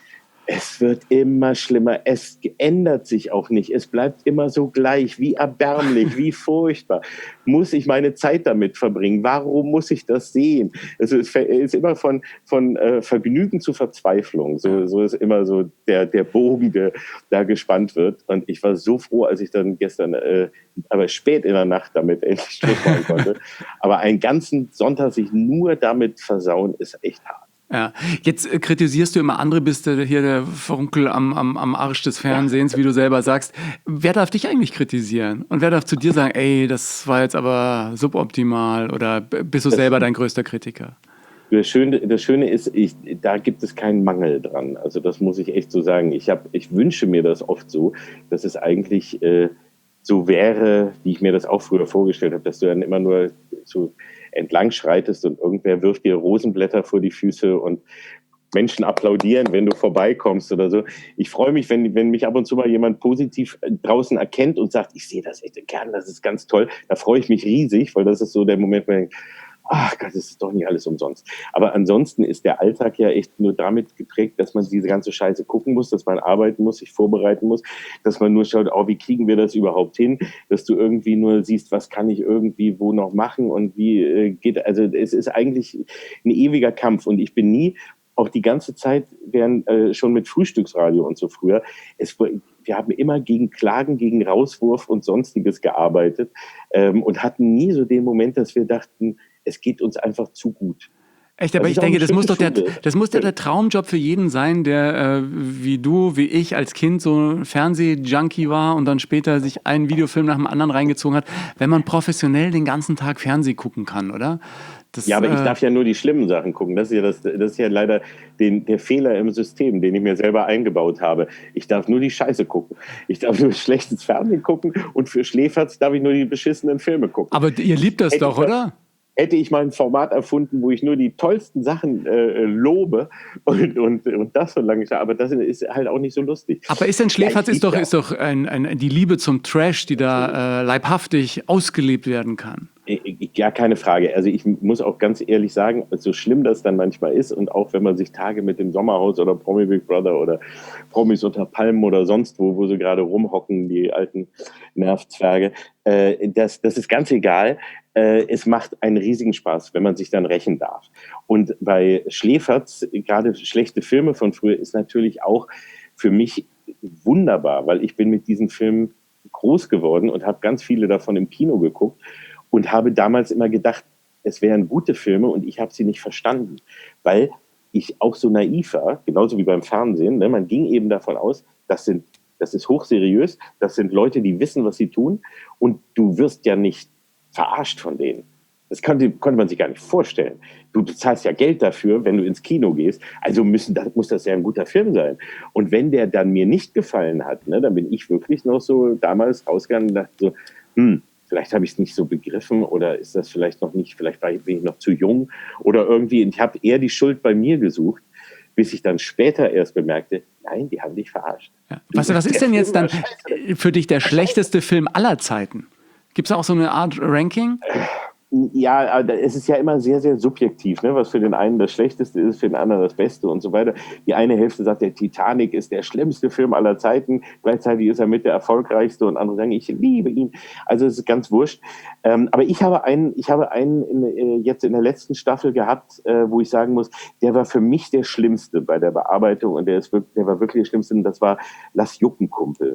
Speaker 1: es wird immer schlimmer, es ändert sich auch nicht, es bleibt immer so gleich, wie erbärmlich, wie furchtbar. Muss ich meine Zeit damit verbringen? Warum muss ich das sehen? Also es ist immer von, von äh, Vergnügen zu Verzweiflung. So, so ist immer so der, der Bogen, der da gespannt wird. Und ich war so froh, als ich dann gestern, äh, aber spät in der Nacht damit endlich Schluss machen konnte. Aber einen ganzen Sonntag sich nur damit versauen, ist echt hart.
Speaker 3: Ja, jetzt äh, kritisierst du immer andere, bist du hier der Furunkel am, am, am Arsch des Fernsehens, wie du selber sagst. Wer darf dich eigentlich kritisieren? Und wer darf zu dir sagen, ey, das war jetzt aber suboptimal, oder bist du
Speaker 1: das,
Speaker 3: selber dein größter Kritiker?
Speaker 1: Das Schöne, das Schöne ist, ich, da gibt es keinen Mangel dran. Also das muss ich echt so sagen. Ich, hab, ich wünsche mir das oft so, dass es eigentlich äh, so wäre, wie ich mir das auch früher vorgestellt habe, dass du dann immer nur so entlang schreitest und irgendwer wirft dir Rosenblätter vor die Füße und Menschen applaudieren, wenn du vorbeikommst oder so. Ich freue mich, wenn, wenn mich ab und zu mal jemand positiv draußen erkennt und sagt, ich sehe das echt gern, das ist ganz toll. Da freue ich mich riesig, weil das ist so der Moment, wo ich denke, ach Gott, das ist doch nicht alles umsonst. Aber ansonsten ist der Alltag ja echt nur damit geprägt, dass man diese ganze Scheiße gucken muss, dass man arbeiten muss, sich vorbereiten muss, dass man nur schaut, oh, wie kriegen wir das überhaupt hin, dass du irgendwie nur siehst, was kann ich irgendwie wo noch machen und wie äh, geht, also es ist eigentlich ein ewiger Kampf und ich bin nie, auch die ganze Zeit, während äh, schon mit Frühstücksradio und so früher, es, wir haben immer gegen Klagen, gegen Rauswurf und Sonstiges gearbeitet ähm, und hatten nie so den Moment, dass wir dachten, es geht uns einfach zu gut.
Speaker 3: Echt, aber ich denke, das muss doch der, das muss doch der Traumjob für jeden sein, der äh, wie du, wie ich als Kind so ein Fernseh-Junkie war und dann später sich einen Videofilm nach dem anderen reingezogen hat, wenn man professionell den ganzen Tag Fernsehen gucken kann, oder? Das,
Speaker 1: ja, aber
Speaker 3: äh,
Speaker 1: ich darf ja nur die schlimmen Sachen gucken. Das ist ja, das, das ist ja leider den, der Fehler im System, den ich mir selber eingebaut habe. Ich darf nur die Scheiße gucken. Ich darf nur schlechtes Fernsehen gucken und für Schläferz darf ich nur die beschissenen Filme gucken.
Speaker 3: Aber ihr liebt das
Speaker 1: Hätte
Speaker 3: doch, oder?
Speaker 1: Hätte ich mal ein Format erfunden, wo ich nur die tollsten Sachen äh, lobe und, und, und das so lange, aber das ist halt auch nicht so lustig.
Speaker 3: Aber ist denn Schläferz
Speaker 1: ja,
Speaker 3: ist doch, ist doch ein, ein, die Liebe zum Trash, die da äh, leibhaftig ausgelebt werden kann.
Speaker 1: Ja, keine Frage. Also ich muss auch ganz ehrlich sagen, so schlimm das dann manchmal ist und auch wenn man sich Tage mit dem Sommerhaus oder Promi Big Brother oder Promis unter Palmen oder sonst wo, wo sie gerade rumhocken, die alten Nervzwerge, äh, das, das ist ganz egal. Äh, es macht einen riesigen Spaß, wenn man sich dann rächen darf. Und bei Schläferz, gerade schlechte Filme von früher, ist natürlich auch für mich wunderbar, weil ich bin mit diesen Filmen groß geworden und habe ganz viele davon im Kino geguckt. Und habe damals immer gedacht, es wären gute Filme und ich habe sie nicht verstanden, weil ich auch so naiv war, genauso wie beim Fernsehen. Ne? Man ging eben davon aus, das, sind, das ist hochseriös, das sind Leute, die wissen, was sie tun und du wirst ja nicht verarscht von denen. Das konnte, konnte man sich gar nicht vorstellen. Du bezahlst ja Geld dafür, wenn du ins Kino gehst, also müssen, das, muss das ja ein guter Film sein. Und wenn der dann mir nicht gefallen hat, ne, dann bin ich wirklich noch so damals rausgegangen und dachte so, hm, vielleicht habe ich es nicht so begriffen oder ist das vielleicht noch nicht, vielleicht war ich, bin ich noch zu jung oder irgendwie. Und ich habe eher die Schuld bei mir gesucht, bis ich dann später erst bemerkte, nein, die haben dich verarscht.
Speaker 3: Ja. Was, was ist denn jetzt dann für dich der schlechteste Film aller Zeiten? Gibt es auch so eine Art Ranking?
Speaker 1: Ja, es ist ja immer sehr, sehr subjektiv, ne? Was für den einen das Schlechteste ist, für den anderen das Beste und so weiter. Die eine Hälfte sagt, der Titanic ist der schlimmste Film aller Zeiten, gleichzeitig ist er mit der erfolgreichste und andere sagen, ich liebe ihn. Also es ist ganz wurscht. Ähm, aber ich habe einen, ich habe einen in, äh, jetzt in der letzten Staffel gehabt, äh, wo ich sagen muss, der war für mich der Schlimmste bei der Bearbeitung und der, ist wirklich, der war wirklich der Schlimmste und das war Lass jucken, Kumpel.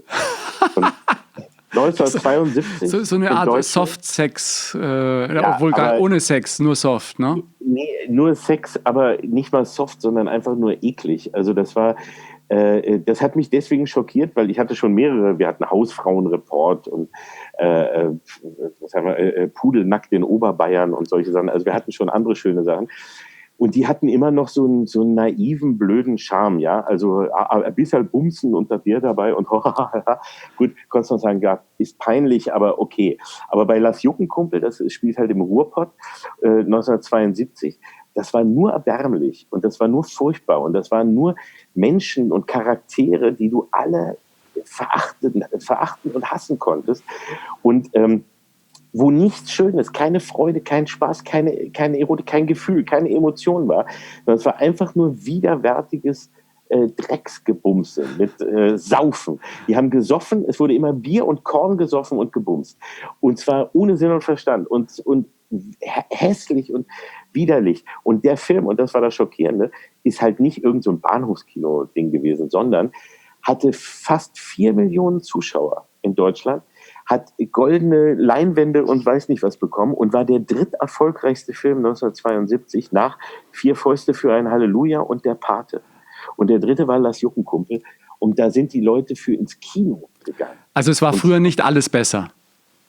Speaker 1: neunzehnhundertzweiundsiebzig.
Speaker 3: So, so eine Art Soft-Sex, äh,
Speaker 1: ja,
Speaker 3: obwohl gar ohne Sex, nur soft, ne?
Speaker 1: Nee, nur Sex, aber nicht mal soft, sondern einfach nur eklig. Also das war, äh, das hat mich deswegen schockiert, weil ich hatte schon mehrere, wir hatten Hausfrauenreport und äh, was haben wir, äh, Pudelnackt in Oberbayern und solche Sachen. Also wir hatten schon andere schöne Sachen. Und die hatten immer noch so einen, so einen naiven, blöden Charme, ja. Also ein bisschen Bumsen und das Bier dabei und gut, konntest du sagen, ja, ist peinlich, aber okay. Aber bei Lass jucken, Kumpel, das spielt halt im Ruhrpott äh, neunzehnhundertzweiundsiebzig, das war nur erbärmlich und das war nur furchtbar und das waren nur Menschen und Charaktere, die du alle verachten, verachten und hassen konntest. Und ähm, wo nichts Schönes, keine Freude, kein Spaß, keine, keine Erotik, kein Gefühl, keine Emotion war, sondern es war einfach nur widerwärtiges äh, Drecksgebumse mit äh, Saufen. Die haben gesoffen, es wurde immer Bier und Korn gesoffen und gebumst. Und zwar ohne Sinn und Verstand und, und hässlich und widerlich. Und der Film, und das war das Schockierende, ist halt nicht irgend so ein Bahnhofskino-Ding gewesen, sondern hatte fast vier Millionen Zuschauer in Deutschland, hat goldene Leinwände und weiß nicht was bekommen und war der dritterfolgreichste Film neunzehnhundertzweiundsiebzig nach Vier Fäuste für ein Halleluja und Der Pate. Und der dritte war Lass jucken, Kumpel. Und da sind die Leute für ins Kino gegangen.
Speaker 3: Also es war früher nicht alles besser.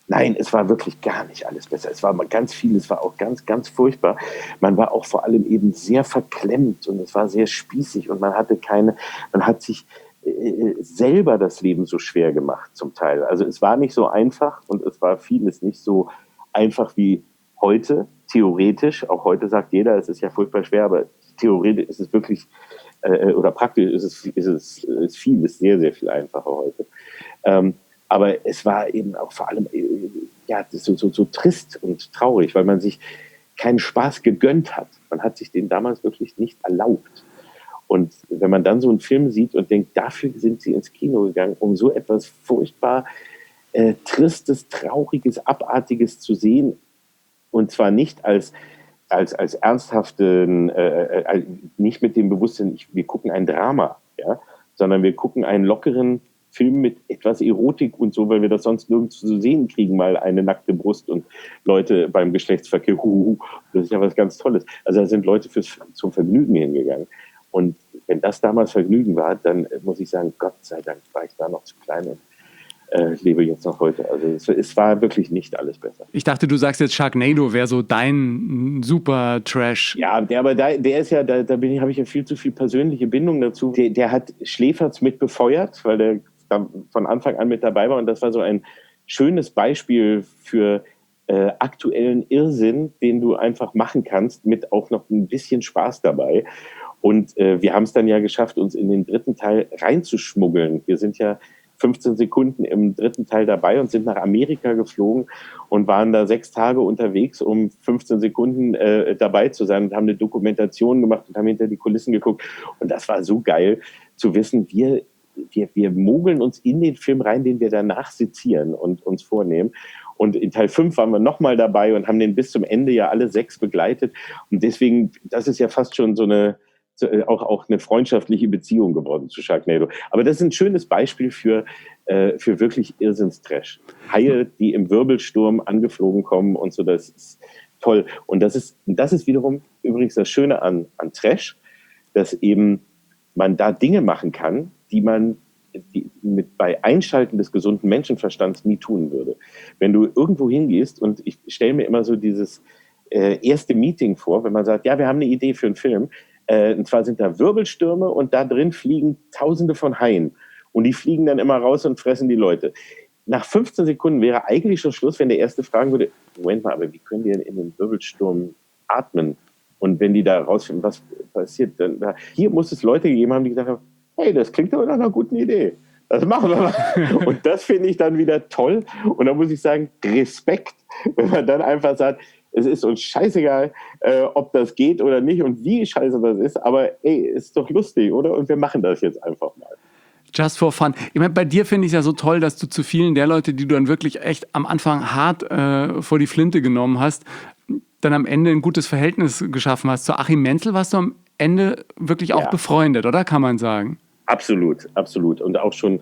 Speaker 1: Nein, es war wirklich gar nicht alles besser. Es war mal ganz viel, es war auch ganz, ganz furchtbar. Man war auch vor allem eben sehr verklemmt und es war sehr spießig und man hatte keine, man hat sich äh, selber das Leben so schwer gemacht zum Teil. Also es war nicht so einfach und es war vieles nicht so einfach wie heute, theoretisch. Auch heute sagt jeder, es ist ja furchtbar schwer, aber theoretisch ist es wirklich, äh, oder praktisch ist es, ist es ist vieles sehr, sehr viel einfacher heute. Ähm, Aber es war eben auch vor allem ja, so, so, so trist und traurig, weil man sich keinen Spaß gegönnt hat. Man hat sich den damals wirklich nicht erlaubt. Und wenn man dann so einen Film sieht und denkt, dafür sind sie ins Kino gegangen, um so etwas furchtbar äh, Tristes, Trauriges, Abartiges zu sehen, und zwar nicht als, als, als ernsthaften, äh, äh, nicht mit dem Bewusstsein, ich, wir gucken ein Drama, ja, sondern wir gucken einen lockeren Film mit etwas Erotik und so, weil wir das sonst nirgends zu sehen kriegen, mal eine nackte Brust und Leute beim Geschlechtsverkehr, huhuhu, das ist ja was ganz Tolles. Also da sind Leute fürs, zum Vergnügen hingegangen. Und wenn das damals Vergnügen war, dann muss ich sagen, Gott sei Dank war ich da noch zu klein und äh, lebe jetzt noch heute. Also es, es war wirklich nicht alles besser.
Speaker 3: Ich dachte, du sagst jetzt Sharknado wäre so dein super Trash.
Speaker 1: Ja, der, aber da, der ist ja, da, da bin ich, habe ich ja viel zu viel persönliche Bindung dazu. Der, der hat Schläferz mit befeuert, weil der von Anfang an mit dabei war und das war so ein schönes Beispiel für äh, aktuellen Irrsinn, den du einfach machen kannst, mit auch noch ein bisschen Spaß dabei. Und äh, wir haben es dann ja geschafft, uns in den dritten Teil reinzuschmuggeln. Wir sind ja fünfzehn Sekunden im dritten Teil dabei und sind nach Amerika geflogen und waren da sechs Tage unterwegs, um fünfzehn Sekunden äh, dabei zu sein und haben eine Dokumentation gemacht und haben hinter die Kulissen geguckt. Und das war so geil zu wissen, wir Wir, wir mogeln uns in den Film rein, den wir danach sezieren und uns vornehmen. Und in Teil fünf waren wir nochmal dabei und haben den bis zum Ende ja alle sechs begleitet. Und deswegen, das ist ja fast schon so eine, so, auch, auch eine freundschaftliche Beziehung geworden zu Sharknado. Aber das ist ein schönes Beispiel für, äh, für wirklich Irrsinnstrash. Haie, die im Wirbelsturm angeflogen kommen und so, das ist toll. Und das ist, das ist wiederum übrigens das Schöne an, an Trash, dass eben man da Dinge machen kann, die man die mit bei Einschalten des gesunden Menschenverstands nie tun würde. Wenn du irgendwo hingehst, und ich stelle mir immer so dieses äh, erste Meeting vor, wenn man sagt, ja, wir haben eine Idee für einen Film, äh, und zwar sind da Wirbelstürme und da drin fliegen Tausende von Haien und die fliegen dann immer raus und fressen die Leute. Nach fünfzehn Sekunden wäre eigentlich schon Schluss, wenn der Erste fragen würde, Moment mal, aber wie können die denn in den Wirbelsturm atmen? Und wenn die da rausfinden, was passiert, dann hier muss es Leute gegeben haben, die gesagt haben, hey, das klingt aber nach einer guten Idee. Das machen wir mal. Und das finde ich dann wieder toll. Und da muss ich sagen, Respekt, wenn man dann einfach sagt, es ist uns scheißegal, äh, ob das geht oder nicht und wie scheiße das ist, aber ey, ist doch lustig, oder? Und wir machen das jetzt einfach mal.
Speaker 3: Just for fun. Ich meine, bei dir finde ich es ja so toll, dass du zu vielen der Leute, die du dann wirklich echt am Anfang hart äh, vor die Flinte genommen hast, dann am Ende ein gutes Verhältnis geschaffen hast. Zu Achim Mentzel warst du am Ende wirklich auch ja. befreundet, oder? Kann man sagen.
Speaker 1: Absolut, absolut. Und auch schon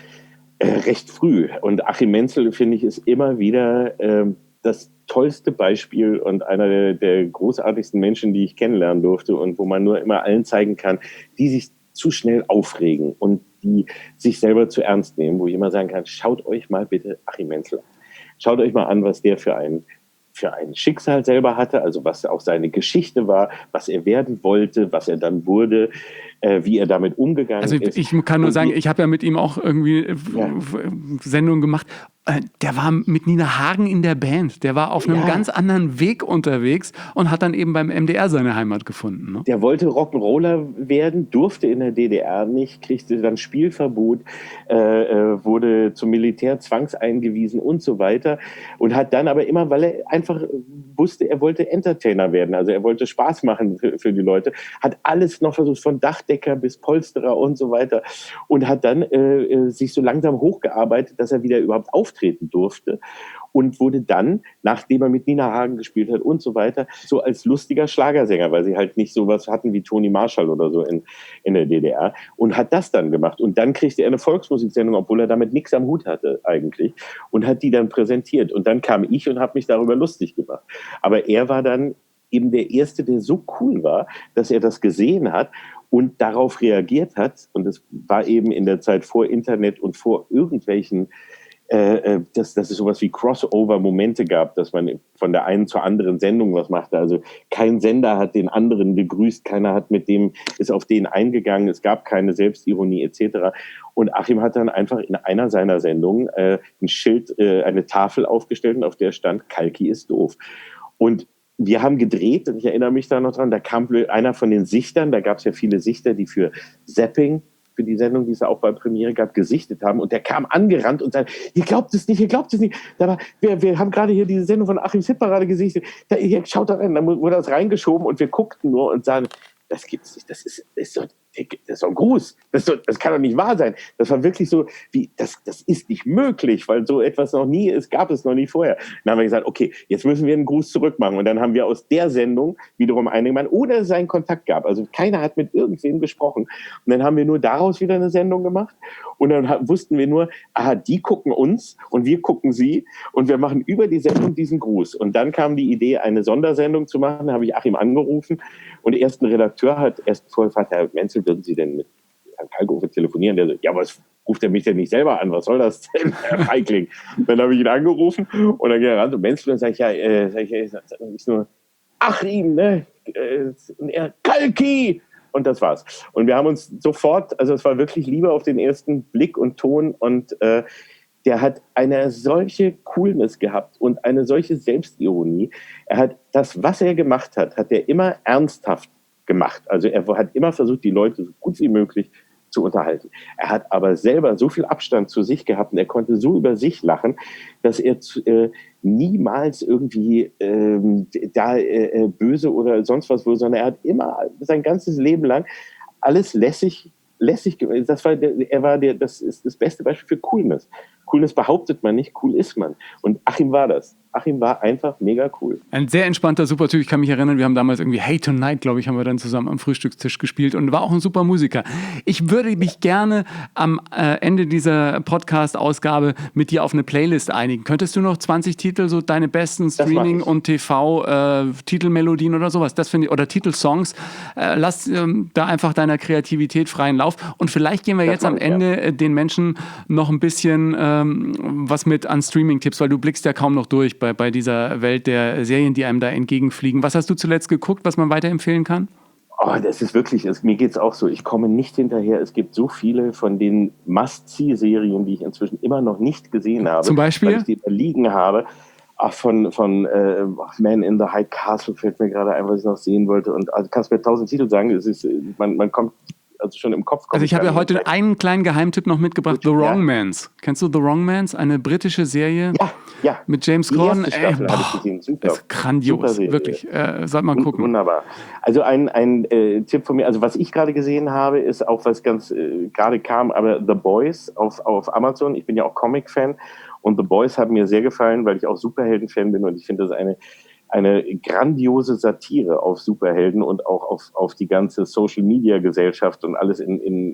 Speaker 1: äh, recht früh. Und Achim Mentzel, finde ich, ist immer wieder äh, das tollste Beispiel und einer der, der großartigsten Menschen, die ich kennenlernen durfte und wo man nur immer allen zeigen kann, die sich zu schnell aufregen und die sich selber zu ernst nehmen, wo ich immer sagen kann, schaut euch mal bitte Achim Mentzel an. Schaut euch mal an, was der für ein für ein Schicksal selber hatte, also was auch seine Geschichte war, was er werden wollte, was er dann wurde, äh, wie er damit umgegangen
Speaker 3: also
Speaker 1: ist.
Speaker 3: Ich kann nur und sagen, die, ich habe ja mit ihm auch irgendwie ja. Sendungen gemacht. Der war mit Nina Hagen in der Band. Der war auf einem ja. ganz anderen Weg unterwegs und hat dann eben beim M D R seine Heimat gefunden. Ne?
Speaker 1: Der wollte Rock'n'Roller werden, durfte in der D D R nicht, kriegte dann Spielverbot, äh, wurde zum Militär zwangseingewiesen und so weiter und hat dann aber immer, weil er einfach wusste, er wollte Entertainer werden, also er wollte Spaß machen für, für die Leute, hat alles noch versucht, von Dachdecker bis Polsterer und so weiter und hat dann äh, sich so langsam hochgearbeitet, dass er wieder überhaupt auftreten durfte und wurde dann, nachdem er mit Nina Hagen gespielt hat und so weiter, so als lustiger Schlagersänger, weil sie halt nicht sowas hatten wie Toni Marshall oder so in, in der D D R und hat das dann gemacht und dann kriegte er eine Volksmusiksendung, obwohl er damit nichts am Hut hatte eigentlich und hat die dann präsentiert und dann kam ich und habe mich darüber lustig gemacht. Aber er war dann eben der Erste, der so cool war, dass er das gesehen hat und darauf reagiert hat und das war eben in der Zeit vor Internet und vor irgendwelchen äh, dass, dass es sowas wie Crossover-Momente gab, dass man von der einen zur anderen Sendung was machte. Also kein Sender hat den anderen begrüßt, keiner hat mit dem, ist auf den eingegangen, es gab keine Selbstironie et cetera. Und Achim hat dann einfach in einer seiner Sendungen äh, ein Schild, äh, eine Tafel aufgestellt und auf der stand, Kalki ist doof. Und wir haben gedreht, und ich erinnere mich da noch dran, da kam einer von den Sichtern, da gab es ja viele Sichter, die für Zapping, für die Sendung, die es auch bei Premiere gab, gesichtet haben. Und der kam angerannt und sagte, ihr glaubt es nicht, ihr glaubt es nicht. Da war, wir, wir haben gerade hier diese Sendung von Achims Hitparade gesichtet. Da, hier, schaut da rein. Da wurde das reingeschoben und wir guckten nur und sagen, das gibt's nicht. Das ist, das ist, doch, das ist doch ein Gruß. Das, ist doch, das kann doch nicht wahr sein. Das war wirklich so, wie, das, das ist nicht möglich, weil so etwas noch nie ist, gab es noch nie vorher. Dann haben wir gesagt, okay, jetzt müssen wir einen Gruß zurückmachen. Und dann haben wir aus der Sendung wiederum eine gemacht, ohne dass es einen Kontakt gab. Also keiner hat mit irgendwem gesprochen. Und dann haben wir nur daraus wieder eine Sendung gemacht. Und dann wussten wir nur, aha, die gucken uns und wir gucken sie. Und wir machen über die Sendung diesen Gruß. Und dann kam die Idee, eine Sondersendung zu machen. Da habe ich Achim angerufen. Und erst ein Redakteur hat erst vorher gefragt, Herr Menzel, würden Sie denn mit Herrn Kalkofe telefonieren? Der so, ja, was ruft er mich denn nicht selber an? Was soll das denn, Herr Feigling? Dann habe ich ihn angerufen und dann ging er ran und Menzel und sage ich, ja, äh, sag ich, äh, ist nur Achim, ne? Äh, und er, Kalki! Und das war's. Und wir haben uns sofort, also es war wirklich Liebe auf den ersten Blick und Ton und äh, der hat eine solche Coolness gehabt und eine solche Selbstironie. Er hat das, was er gemacht hat, hat er immer ernsthaft gemacht. Also er hat immer versucht, die Leute so gut wie möglich zu unterhalten. Er hat aber selber so viel Abstand zu sich gehabt und er konnte so über sich lachen, dass er zu, äh, niemals irgendwie ähm, da äh, böse oder sonst was wurde, sondern er hat immer sein ganzes Leben lang alles lässig lässig, das war der, er war der, das ist das beste Beispiel für Coolness. Coolness behauptet man nicht, cool ist man. Und Achim war das. Achim war einfach mega cool.
Speaker 3: Ein sehr entspannter, super Typ. Ich kann mich erinnern, wir haben damals irgendwie Hey Tonight, glaube ich, haben wir dann zusammen am Frühstückstisch gespielt und war auch ein super Musiker. Ich würde mich gerne am äh, Ende dieser Podcast-Ausgabe mit dir auf eine Playlist einigen. Könntest du noch zwanzig Titel, so deine besten Streaming- und T V-Titelmelodien äh, oder sowas, das finde ich, oder Titelsongs, äh, lass ähm, da einfach deiner Kreativität freien Lauf. Und vielleicht gehen wir das jetzt am Ende ja. den Menschen noch ein bisschen ähm, was mit an Streaming-Tipps, weil du blickst ja kaum noch durch bei, bei dieser Welt der Serien, die einem da entgegenfliegen. Was hast du zuletzt geguckt, was man weiterempfehlen kann?
Speaker 1: Oh, das ist wirklich, es, mir geht es auch so, ich komme nicht hinterher. Es gibt so viele von den Must-See-Serien, die ich inzwischen immer noch nicht gesehen habe.
Speaker 3: Zum Beispiel?
Speaker 1: Weil ich die liegen habe. Ach, von, von äh, Man in the High Castle fällt mir gerade ein, was ich noch sehen wollte. Und also kannst mir tausend Titel sagen, es ist, man, man kommt also schon im Kopf.
Speaker 3: Also ich habe ja heute rein. einen kleinen Geheimtipp noch mitgebracht, The Wrong ja. Mans. Kennst du The Wrong Mans? Eine britische Serie
Speaker 1: ja, ja.
Speaker 3: mit James Corden.
Speaker 1: Die erste Staffel habe ich gesehen, super.
Speaker 3: Ist grandios, super wirklich. Äh, sollte mal gucken.
Speaker 1: Wunderbar. Also ein, ein äh, Tipp von mir, also was ich gerade gesehen habe, ist auch was ganz äh, gerade kam, aber The Boys auf, auf Amazon. Ich bin ja auch Comic-Fan und The Boys haben mir sehr gefallen, weil ich auch Superhelden-Fan bin und ich finde, das ist eine eine grandiose Satire auf Superhelden und auch auf, auf die ganze Social-Media-Gesellschaft und alles in, in,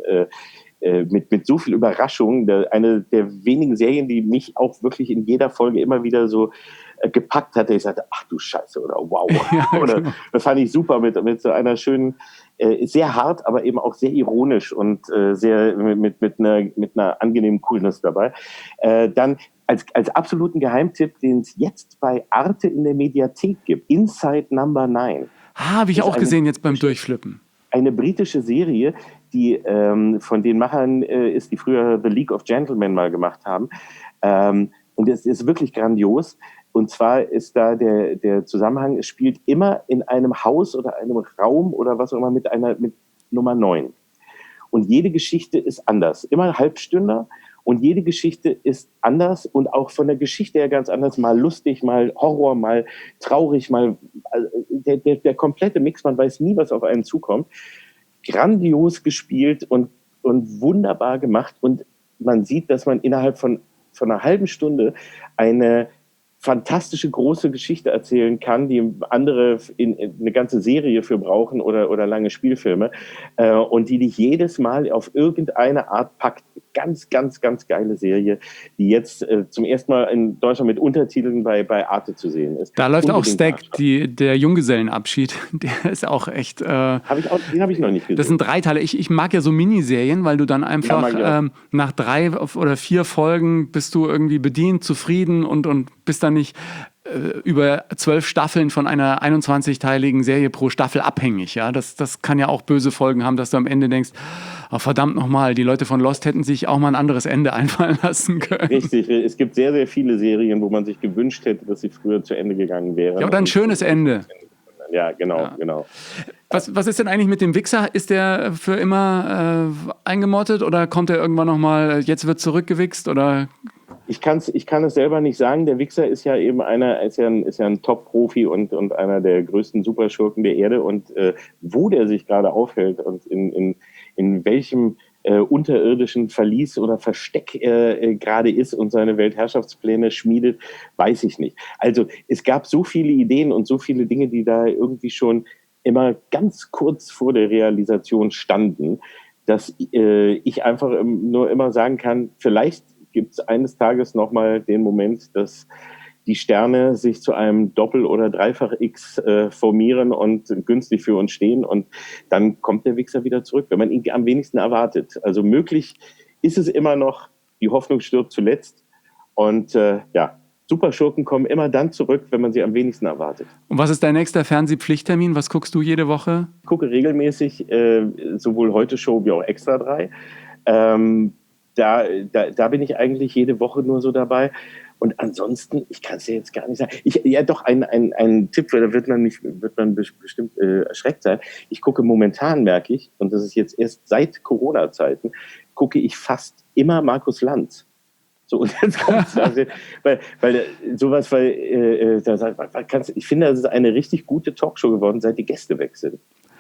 Speaker 1: äh, mit, mit so viel Überraschung. Der, eine der wenigen Serien, die mich auch wirklich in jeder Folge immer wieder so äh, gepackt hatte. Ich sagte, ach du Scheiße oder wow. Ja, oder, genau. Das fand ich super mit, mit so einer schönen, äh, sehr hart, aber eben auch sehr ironisch und äh, sehr mit, mit, einer, mit einer angenehmen Coolness dabei. Äh, dann Als, als absoluten Geheimtipp, den es jetzt bei Arte in der Mediathek gibt, Inside Number Nine.
Speaker 3: Ah, habe ich auch gesehen jetzt beim Durchflippen.
Speaker 1: Eine britische Serie, die ähm, von den Machern äh, ist, die früher The League of Gentlemen mal gemacht haben. Ähm, und es ist wirklich grandios. Und zwar ist da der, der Zusammenhang, es spielt immer in einem Haus oder einem Raum oder was auch immer mit einer mit Nummer neun. Und jede Geschichte ist anders. Immer Halbstünder. Und jede Geschichte ist anders und auch von der Geschichte her ganz anders. Mal lustig, mal Horror, mal traurig, mal der, der, der komplette Mix. Man weiß nie, was auf einen zukommt. Grandios gespielt und, und wunderbar gemacht. Und man sieht, dass man innerhalb von, von einer halben Stunde eine fantastische große Geschichte erzählen kann, die andere in, in eine ganze Serie für brauchen oder, oder lange Spielfilme äh, und die dich jedes Mal auf irgendeine Art packt. Ganz, ganz, ganz geile Serie, die jetzt äh, zum ersten Mal in Deutschland mit Untertiteln bei, bei Arte zu sehen ist.
Speaker 3: Da läuft
Speaker 1: Unbedingt
Speaker 3: auch Stack, die, der Junggesellenabschied. Der ist auch echt... Äh,
Speaker 1: hab ich auch, den habe ich noch nicht gesehen.
Speaker 3: Das sind drei Teile. Ich, ich mag ja so Miniserien, weil du dann einfach
Speaker 1: Ja,
Speaker 3: ähm, nach drei oder vier Folgen bist du irgendwie bedient, zufrieden und, und bist dann nicht äh, über zwölf Staffeln von einer einundzwanzigteiligen Serie pro Staffel abhängig. Ja? Das, das kann ja auch böse Folgen haben, dass du am Ende denkst, oh, verdammt nochmal, die Leute von Lost hätten sich auch mal ein anderes Ende einfallen lassen können.
Speaker 1: Richtig, es gibt sehr, sehr viele Serien, wo man sich gewünscht hätte, dass sie früher zu Ende gegangen wären.
Speaker 3: Ja, oder ein schönes Ende.
Speaker 1: Ja, genau,
Speaker 3: Ja.
Speaker 1: genau.
Speaker 3: Was, was ist denn eigentlich mit dem Wichser? Ist der für immer äh, eingemottet oder kommt er irgendwann nochmal, jetzt wird zurückgewichst oder...
Speaker 1: Ich, kann's, ich kann es selber nicht sagen. Der Wichser ist ja eben einer, ist ja ein, ist ja ein Top-Profi und, und einer der größten Superschurken der Erde. Und äh, wo der sich gerade aufhält und in, in, in welchem äh, unterirdischen Verlies oder Versteck äh, gerade ist und seine Weltherrschaftspläne schmiedet, weiß ich nicht. Also es gab so viele Ideen und so viele Dinge, die da irgendwie schon immer ganz kurz vor der Realisation standen, dass äh, ich einfach nur immer sagen kann, vielleicht gibt es eines Tages nochmal den Moment, dass die Sterne sich zu einem Doppel- oder Dreifach-X äh, formieren und günstig für uns stehen und dann kommt der Wichser wieder zurück, wenn man ihn am wenigsten erwartet. Also möglich ist es immer noch, die Hoffnung stirbt zuletzt und äh, ja, Superschurken kommen immer dann zurück, wenn man sie am wenigsten erwartet.
Speaker 3: Und was ist dein nächster Fernsehpflichttermin? Was guckst du jede Woche?
Speaker 1: Ich gucke regelmäßig äh, sowohl Heute-Show wie auch Extra drei. Ähm, da, da, da bin ich eigentlich jede Woche nur so dabei. Und ansonsten, ich kann es dir jetzt gar nicht sagen. Ich, ja, doch, ein, ein, ein Tipp, da wird man, nicht, wird man bestimmt äh, erschreckt sein. Ich gucke momentan, merke ich, und das ist jetzt erst seit Corona-Zeiten, gucke ich fast immer Markus Lanz. So, und jetzt kommt's, also, weil, weil sowas, weil, äh, da sagt man, kannst, ich finde, das ist eine richtig gute Talkshow geworden, seit die Gäste weg sind.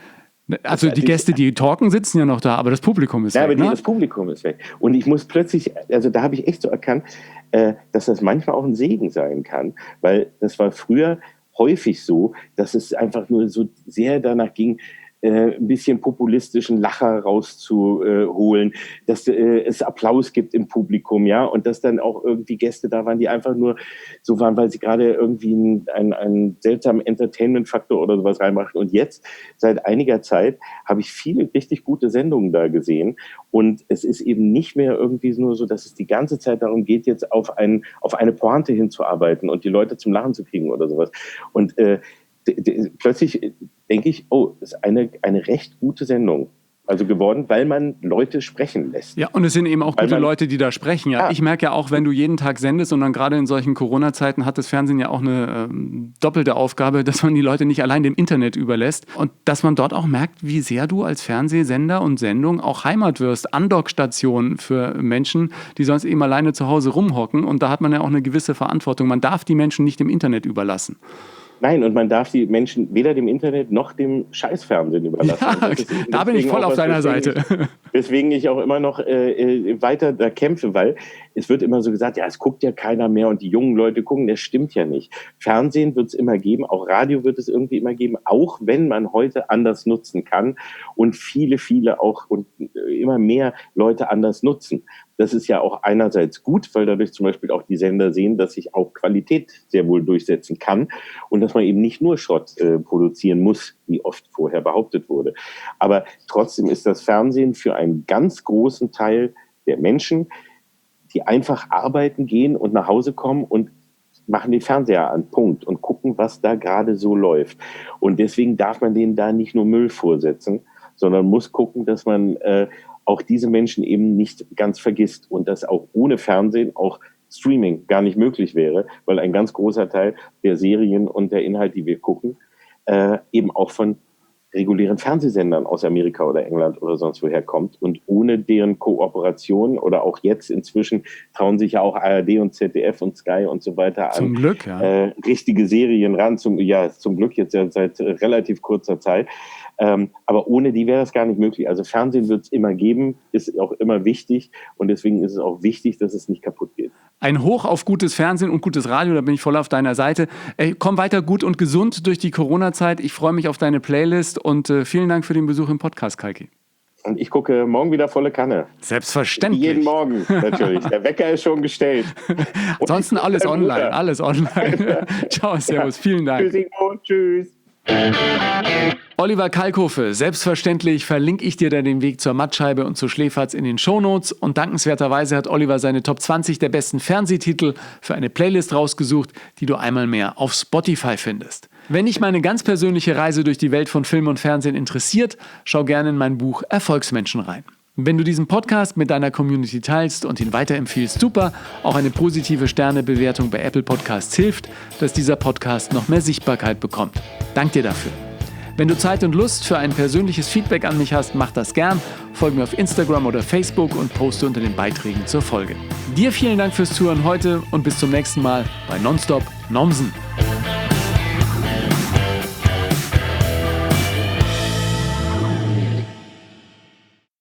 Speaker 3: Also die Gäste, die talken, sitzen ja noch da, aber das Publikum ist
Speaker 1: ja,
Speaker 3: weg.
Speaker 1: aber die,
Speaker 3: ne?
Speaker 1: das Publikum ist weg. Und ich muss plötzlich, also da habe ich echt so erkannt, äh, dass das manchmal auch ein Segen sein kann, weil das war früher häufig so, dass es einfach nur so sehr danach ging, äh, ein bisschen populistischen Lacher rauszuholen, dass äh, es Applaus gibt im Publikum, ja, und dass dann auch irgendwie Gäste da waren, die einfach nur so waren, weil sie gerade irgendwie einen, einen, einen seltsamen Entertainment-Faktor oder sowas reinmachen. Und jetzt, seit einiger Zeit, habe ich viele richtig gute Sendungen da gesehen. Und es ist eben nicht mehr irgendwie nur so, dass es die ganze Zeit darum geht, jetzt auf, ein, auf eine Pointe hinzuarbeiten und die Leute zum Lachen zu kriegen oder sowas. Und äh, d- d- plötzlich denke ich, oh, das ist eine, eine recht gute Sendung. Also geworden, weil man Leute sprechen lässt.
Speaker 3: Ja, und es sind eben auch
Speaker 1: Weil
Speaker 3: gute
Speaker 1: man-
Speaker 3: Leute, die da sprechen. Ja,
Speaker 1: Ah.
Speaker 3: ich merke ja auch, wenn du jeden Tag sendest und dann gerade in solchen Corona-Zeiten hat das Fernsehen ja auch eine ähm, doppelte Aufgabe, dass man die Leute nicht allein dem Internet überlässt und dass man dort auch merkt, wie sehr du als Fernsehsender und Sendung auch Heimat wirst, Andockstation für Menschen, die sonst eben alleine zu Hause rumhocken und da hat man ja auch eine gewisse Verantwortung. Man darf die Menschen nicht dem Internet überlassen.
Speaker 1: Nein, und man darf die Menschen weder dem Internet noch dem Scheißfernsehen überlassen.
Speaker 3: Ja,
Speaker 1: Und das ist
Speaker 3: da bin ich
Speaker 1: deswegen
Speaker 3: voll
Speaker 1: auch
Speaker 3: auf
Speaker 1: was,
Speaker 3: deiner
Speaker 1: weswegen
Speaker 3: Seite.
Speaker 1: Ich, weswegen ich auch immer noch äh, weiter da kämpfe, weil es wird immer so gesagt, ja, es guckt ja keiner mehr und die jungen Leute gucken, das stimmt ja nicht. Fernsehen wird es immer geben, auch Radio wird es irgendwie immer geben, auch wenn man heute anders nutzen kann und viele, viele auch und immer mehr Leute anders nutzen. Das ist ja auch einerseits gut, weil dadurch zum Beispiel auch die Sender sehen, dass sich auch Qualität sehr wohl durchsetzen kann und dass man eben nicht nur Schrott äh, produzieren muss, wie oft vorher behauptet wurde. Aber trotzdem ist das Fernsehen für einen ganz großen Teil der Menschen, die einfach arbeiten gehen und nach Hause kommen und machen den Fernseher an, Punkt, und gucken, was da gerade so läuft. Und deswegen darf man denen da nicht nur Müll vorsetzen, sondern muss gucken, dass man äh, auch diese Menschen eben nicht ganz vergisst und dass auch ohne Fernsehen auch Streaming gar nicht möglich wäre, weil ein ganz großer Teil der Serien und der Inhalte, die wir gucken, äh, eben auch von regulären Fernsehsendern aus Amerika oder England oder sonst woher kommt und ohne deren Kooperation oder auch jetzt inzwischen trauen sich ja auch A R D und Z D F und Sky und so weiter an,
Speaker 3: Zum Glück, ja.
Speaker 1: äh, richtige Serien ran, zum, ja, zum Glück jetzt ja seit äh, relativ kurzer Zeit. Ähm, aber ohne die wäre das gar nicht möglich. Also Fernsehen wird es immer geben, ist auch immer wichtig und deswegen ist es auch wichtig, dass es nicht kaputt geht.
Speaker 3: Ein Hoch auf gutes Fernsehen und gutes Radio, da bin ich voll auf deiner Seite. Ey, komm weiter gut und gesund durch die Corona-Zeit. Ich freue mich auf deine Playlist und äh, vielen Dank für den Besuch im Podcast, Kalki.
Speaker 1: Und ich gucke morgen wieder volle Kanne.
Speaker 3: Selbstverständlich.
Speaker 1: Jeden Morgen, natürlich. Der Wecker ist schon gestellt.
Speaker 3: Ansonsten alles online, alles online. Ciao, servus, vielen Dank.
Speaker 1: Tschüss, Ingo. Tschüss.
Speaker 3: Oliver Kalkofe, selbstverständlich verlinke ich dir dann den Weg zur Mattscheibe und zur Schläferz in den Shownotes und dankenswerterweise hat Oliver seine Top zwanzig der besten Fernsehtitel für eine Playlist rausgesucht, die du einmal mehr auf Spotify findest. Wenn dich meine ganz persönliche Reise durch die Welt von Film und Fernsehen interessiert, schau gerne in mein Buch Erfolgsmenschen rein. Wenn du diesen Podcast mit deiner Community teilst und ihn weiterempfiehlst, super. Auch eine positive Sternebewertung bei Apple Podcasts hilft, dass dieser Podcast noch mehr Sichtbarkeit bekommt. Dank dir dafür. Wenn du Zeit und Lust für ein persönliches Feedback an mich hast, mach das gern. Folge mir auf Instagram oder Facebook und poste unter den Beiträgen zur Folge. Dir vielen Dank fürs Zuhören heute und bis zum nächsten Mal bei Nonstop Nomsen.